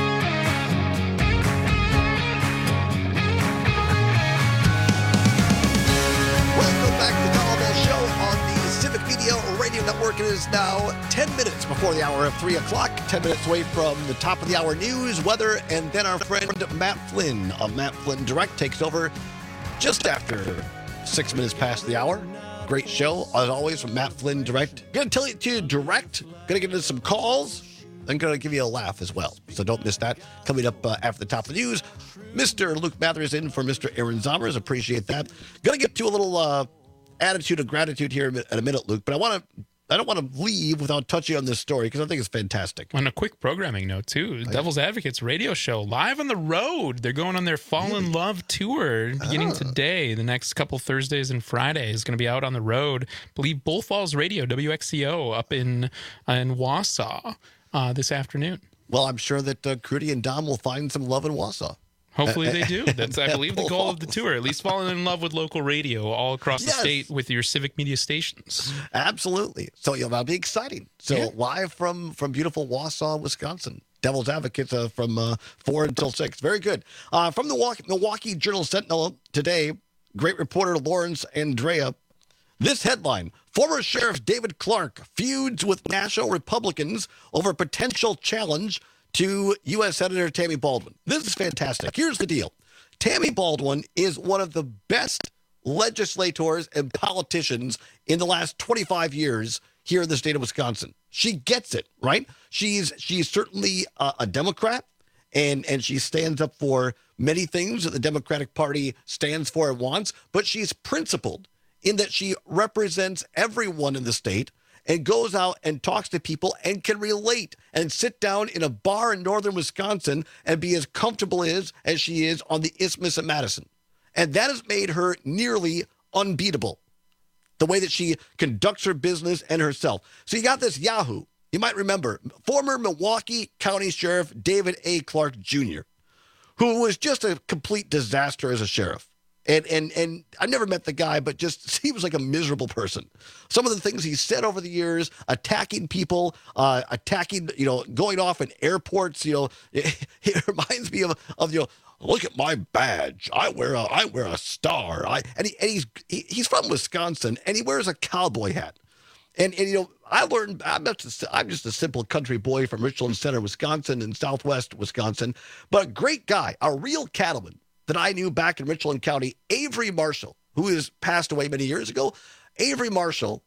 S22: Radio Network. It is now ten minutes before the hour of three o'clock, ten minutes away from the top of the hour news, weather, and then our friend Matt Flynn of Matt Flynn Direct takes over just after six minutes past the hour. Great show, as always, from Matt Flynn Direct. Going to tell you to direct, going to get into some calls, and going to give you a laugh as well. So don't miss that. Coming up uh, after the top of the news, Mister Luke Mathers in for Mister Aaron Zomers. Appreciate that. Going to get to a little uh, attitude of gratitude here in a minute, Luke, but I want to I don't want to leave without touching on this story because I think it's fantastic.
S23: On a quick programming note, too, oh, Devil's Advocates radio show live on the road. They're going on their Fall really? in Love tour beginning oh. today. The next couple Thursdays and Fridays is going to be out on the road. I believe Bull Falls Radio, W X C O, up in, uh, in Wausau uh, this afternoon.
S22: Well, I'm sure that uh, Crudy and Dom will find some love in Wausau.
S23: Hopefully they do. That's, I believe, the goal of the tour. At least falling in love with local radio all across yes. the state with your civic media stations.
S22: Absolutely. So you know, that'll be exciting. So yeah. live from, from beautiful Wausau, Wisconsin. Devil's Advocates uh, from uh, four until six. Very good. Uh, from the Milwaukee, Milwaukee Journal-Sentinel today, great reporter Lawrence Andrea. This headline, former Sheriff David Clarke feuds with national Republicans over potential challenge to U S Senator Tammy Baldwin. This is fantastic. Here's the deal. Tammy Baldwin is one of the best legislators and politicians in the last twenty-five years here in the state of Wisconsin. She gets it, right? She's she's certainly a, a Democrat, and, and she stands up for many things that the Democratic Party stands for and wants, but she's principled in that she represents everyone in the state and goes out and talks to people and can relate and sit down in a bar in northern Wisconsin and be as comfortable as, as she is on the Isthmus at Madison. And that has made her nearly unbeatable, the way that she conducts her business and herself. So you got this Yahoo. You might remember former Milwaukee County Sheriff David A. Clarke Junior, who was just a complete disaster as a sheriff. And and and I never met the guy, but just seems like a miserable person. Some of the things he said over the years, attacking people, uh, attacking, you know, going off in airports, you know, it, it reminds me of, of, you know, look at my badge. I wear a I wear a star. I and, he, and he's he, he's from Wisconsin, and he wears a cowboy hat. And and you know, I learned I'm just a, I'm just a simple country boy from Richland Center, Wisconsin, and Southwest Wisconsin, but a great guy, a real cattleman that I knew back in Richland County, Avery Marshall, who has passed away many years ago. Avery Marshall,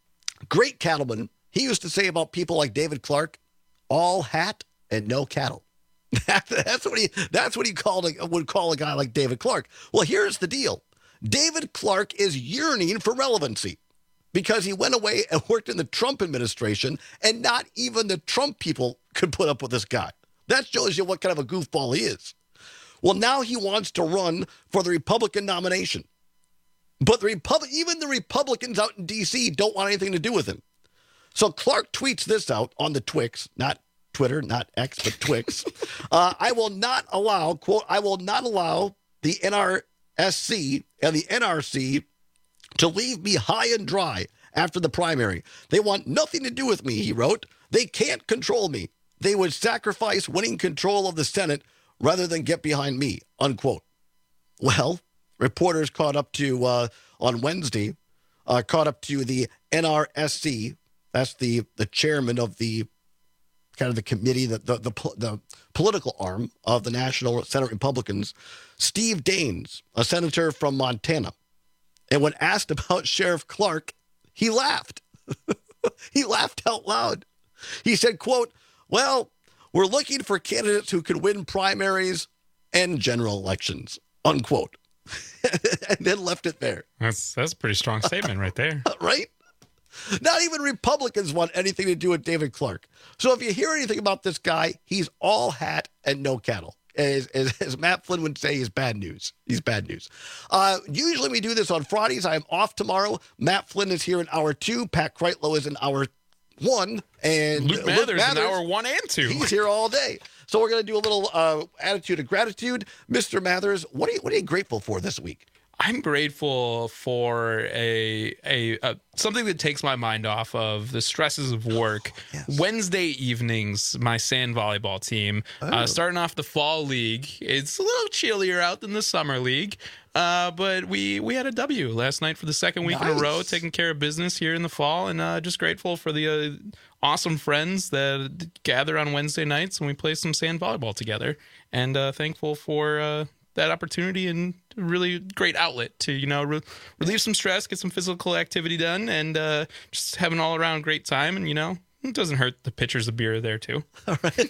S22: great cattleman. He used to say about people like David Clarke, all hat and no cattle. that's what he that's what he called a, would call a guy like David Clarke. Well, here's the deal. David Clarke is yearning for relevancy because he went away and worked in the Trump administration, and not even the Trump people could put up with this guy. That shows you what kind of a goofball he is. Well, now he wants to run for the Republican nomination. But the Repub- even the Republicans out in D C don't want anything to do with him. So Clarke tweets this out on the Twix, not Twitter, not X, but Twix. uh, I will not allow, quote, I will not allow the N R S C and the N R C to leave me high and dry after the primary. They want nothing to do with me, he wrote. They can't control me. They would sacrifice winning control of the Senate rather than get behind me, unquote. Well, reporters caught up to, uh, on Wednesday, uh, caught up to the N R S C, that's the, the chairman of the, kind of the committee, the, the, the, the political arm of the National Senate Republicans, Steve Daines, a senator from Montana. And when asked about Sheriff Clark, he laughed. He laughed out loud. He said, quote, well, we're looking for candidates who can win primaries and general elections, unquote. And then left it there.
S23: That's that's a pretty strong statement right there.
S22: Right? Not even Republicans want anything to do with David Clark. So if you hear anything about this guy, he's all hat and no cattle. As, as, as Matt Flynn would say, he's bad news. He's bad news. Uh, usually we do this on Fridays. I am off tomorrow. Matt Flynn is here in hour two. Pat Kreitlow is in hour one. And
S23: Luke Mathers, Luke Mathers in hour one and two.
S22: He's here all day. So we're going to do a little uh, attitude of gratitude. Mister Mathers, what are you, what are you grateful for this week?
S23: I'm grateful for a, a a something that takes my mind off of the stresses of work. Yes. Wednesday evenings, my sand volleyball team, oh. uh, starting off the fall league. It's a little chillier out than the summer league, uh, but we we had a W last night for the second week nice. in a row, taking care of business here in the fall, and uh, just grateful for the uh, awesome friends that gather on Wednesday nights and we play some sand volleyball together, and uh, thankful for uh, that opportunity and really great outlet to, you know, re- relieve some stress, get some physical activity done, and uh, just have an all-around great time. And, you know, it doesn't hurt the pitchers of beer there, too.
S22: All right.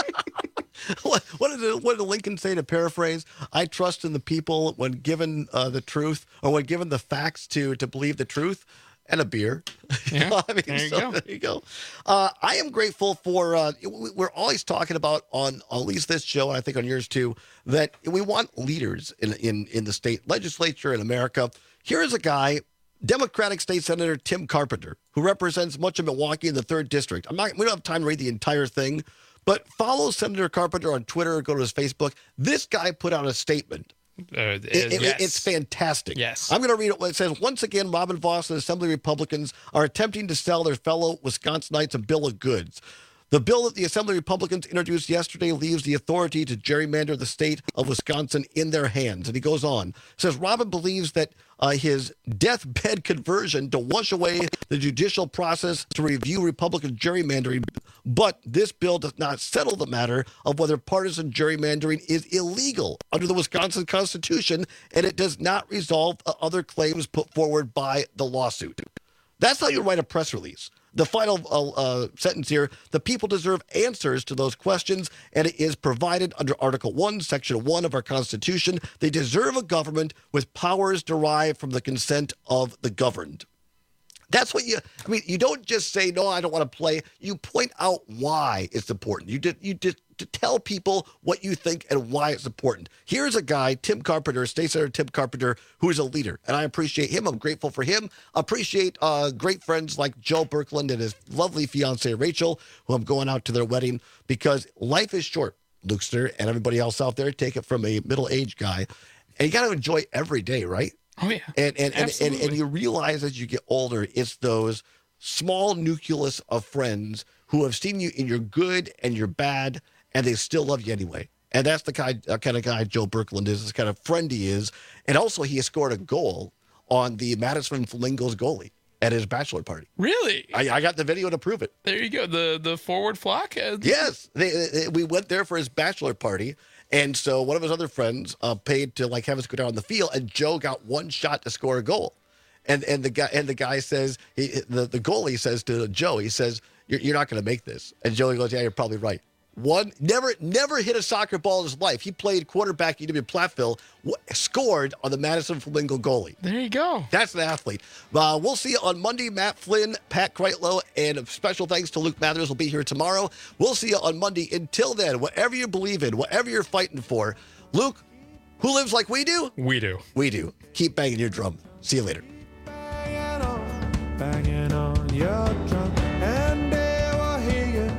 S22: what, what, did the, what did Lincoln say, to paraphrase? I trust in the people when given uh, the truth, or when given the facts to to believe the truth. And a beer.
S23: Yeah,
S22: I mean,
S23: there you
S22: so
S23: go.
S22: There you go. Uh, I am grateful for, uh, we're always talking about on at least this show, and I think on yours too, that we want leaders in, in, in the state legislature in America. Here is a guy, Democratic State Senator Tim Carpenter, who represents much of Milwaukee in the third District. I'm not, we don't have time to read the entire thing, but follow Senator Carpenter on Twitter or go to his Facebook. This guy put out a statement.
S23: Uh,
S22: it, it,
S23: yes.
S22: It's fantastic.
S23: Yes.
S22: I'm going to read it. It says, once again, Robin Vos and Assembly Republicans are attempting to sell their fellow Wisconsinites a bill of goods. The bill that the Assembly Republicans introduced yesterday leaves the authority to gerrymander the state of Wisconsin in their hands. And he goes on. Says Robin believes that uh, his deathbed conversion to wash away the judicial process to review Republican gerrymandering, but this bill does not settle the matter of whether partisan gerrymandering is illegal under the Wisconsin Constitution, and it does not resolve uh, other claims put forward by the lawsuit. That's how you write a press release. The final uh, uh, sentence here, the people deserve answers to those questions, and it is provided under Article one, Section one of our Constitution. They deserve a government with powers derived from the consent of the governed. That's what you, I mean, you don't just say, no, I don't want to play. You point out why it's important. You did, you did to tell people what you think and why it's important. Here's a guy, Tim Carpenter, State Senator Tim Carpenter, who is a leader, and I appreciate him. I'm grateful for him. Appreciate uh, great friends like Joe Birkeland and his lovely fiancee, Rachel, who I'm going out to their wedding, because life is short, Lukester, and everybody else out there. Take it from a middle-aged guy. And you got to enjoy every day, right?
S23: Oh, yeah.
S22: And and, and, and
S23: Absolutely.
S22: and you realize as you get older, it's those small nucleus of friends who have seen you in your good and your bad, and they still love you anyway. And that's the kind, uh, kind of guy Joe Birkeland is, the kind of friend he is. And also he has scored a goal on the Madison Flamingos goalie at his bachelor party.
S23: Really?
S22: I, I got the video to prove it.
S23: There you go. The the forward flock? Uh,
S22: Yes. They, they, we went there for his bachelor party. And so one of his other friends uh, paid to like have us go down the field, and Joe got one shot to score a goal. And and the guy and the guy says, he, the, the goalie says to Joe, he says, you're, you're not going to make this. And Joe goes, yeah, you're probably right. One, never never hit a soccer ball in his life. He played quarterback at U W Platteville, w- scored on the Madison Flamingo goalie.
S23: There you go.
S22: That's an athlete. Uh, we'll see you on Monday. Matt Flynn, Pat Kreitlow, and special thanks to Luke Mathers will be here tomorrow. We'll see you on Monday. Until then, whatever you believe in, whatever you're fighting for, Luke, who lives like we do?
S23: We do.
S22: We do. Keep banging your drum. See you later.
S14: Banging on, banging on your drum, and they will hear you.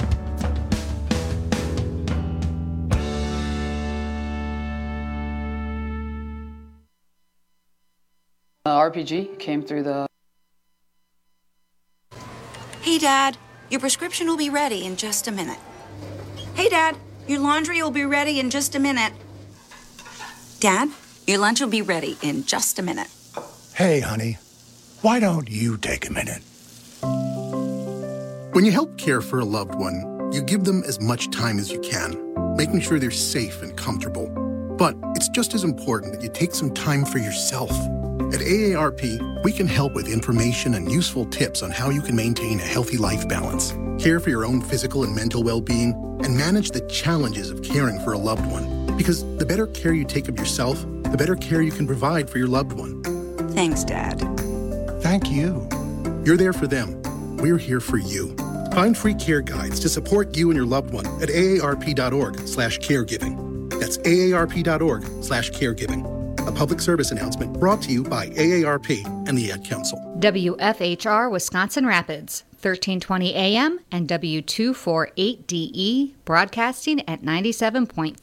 S3: Uh, R P G came through the...
S4: Hey, Dad, your prescription will be ready in just a minute. Hey, Dad, your laundry will be ready in just a minute. Dad, your lunch will be ready in just a minute.
S12: Hey, honey, why don't you take a minute? When you help care for a loved one, you give them as much time as you can, making sure they're safe and comfortable. But it's just as important that you take some time for yourself. At A A R P, we can help with information and useful tips on how you can maintain a healthy life balance, care for your own physical and mental well-being, and manage the challenges of caring for a loved one. Because the better care you take of yourself, the better care you can provide for your loved one.
S4: Thanks, Dad.
S12: Thank you. You're there for them. We're here for you. Find free care guides to support you and your loved one at aarp.org slash caregiving. That's aarp.org slash caregiving. A public service announcement brought to you by A A R P and the Ad Council.
S11: W F H R Wisconsin Rapids, thirteen twenty A M and W two forty-eight D E, broadcasting at ninety-seven point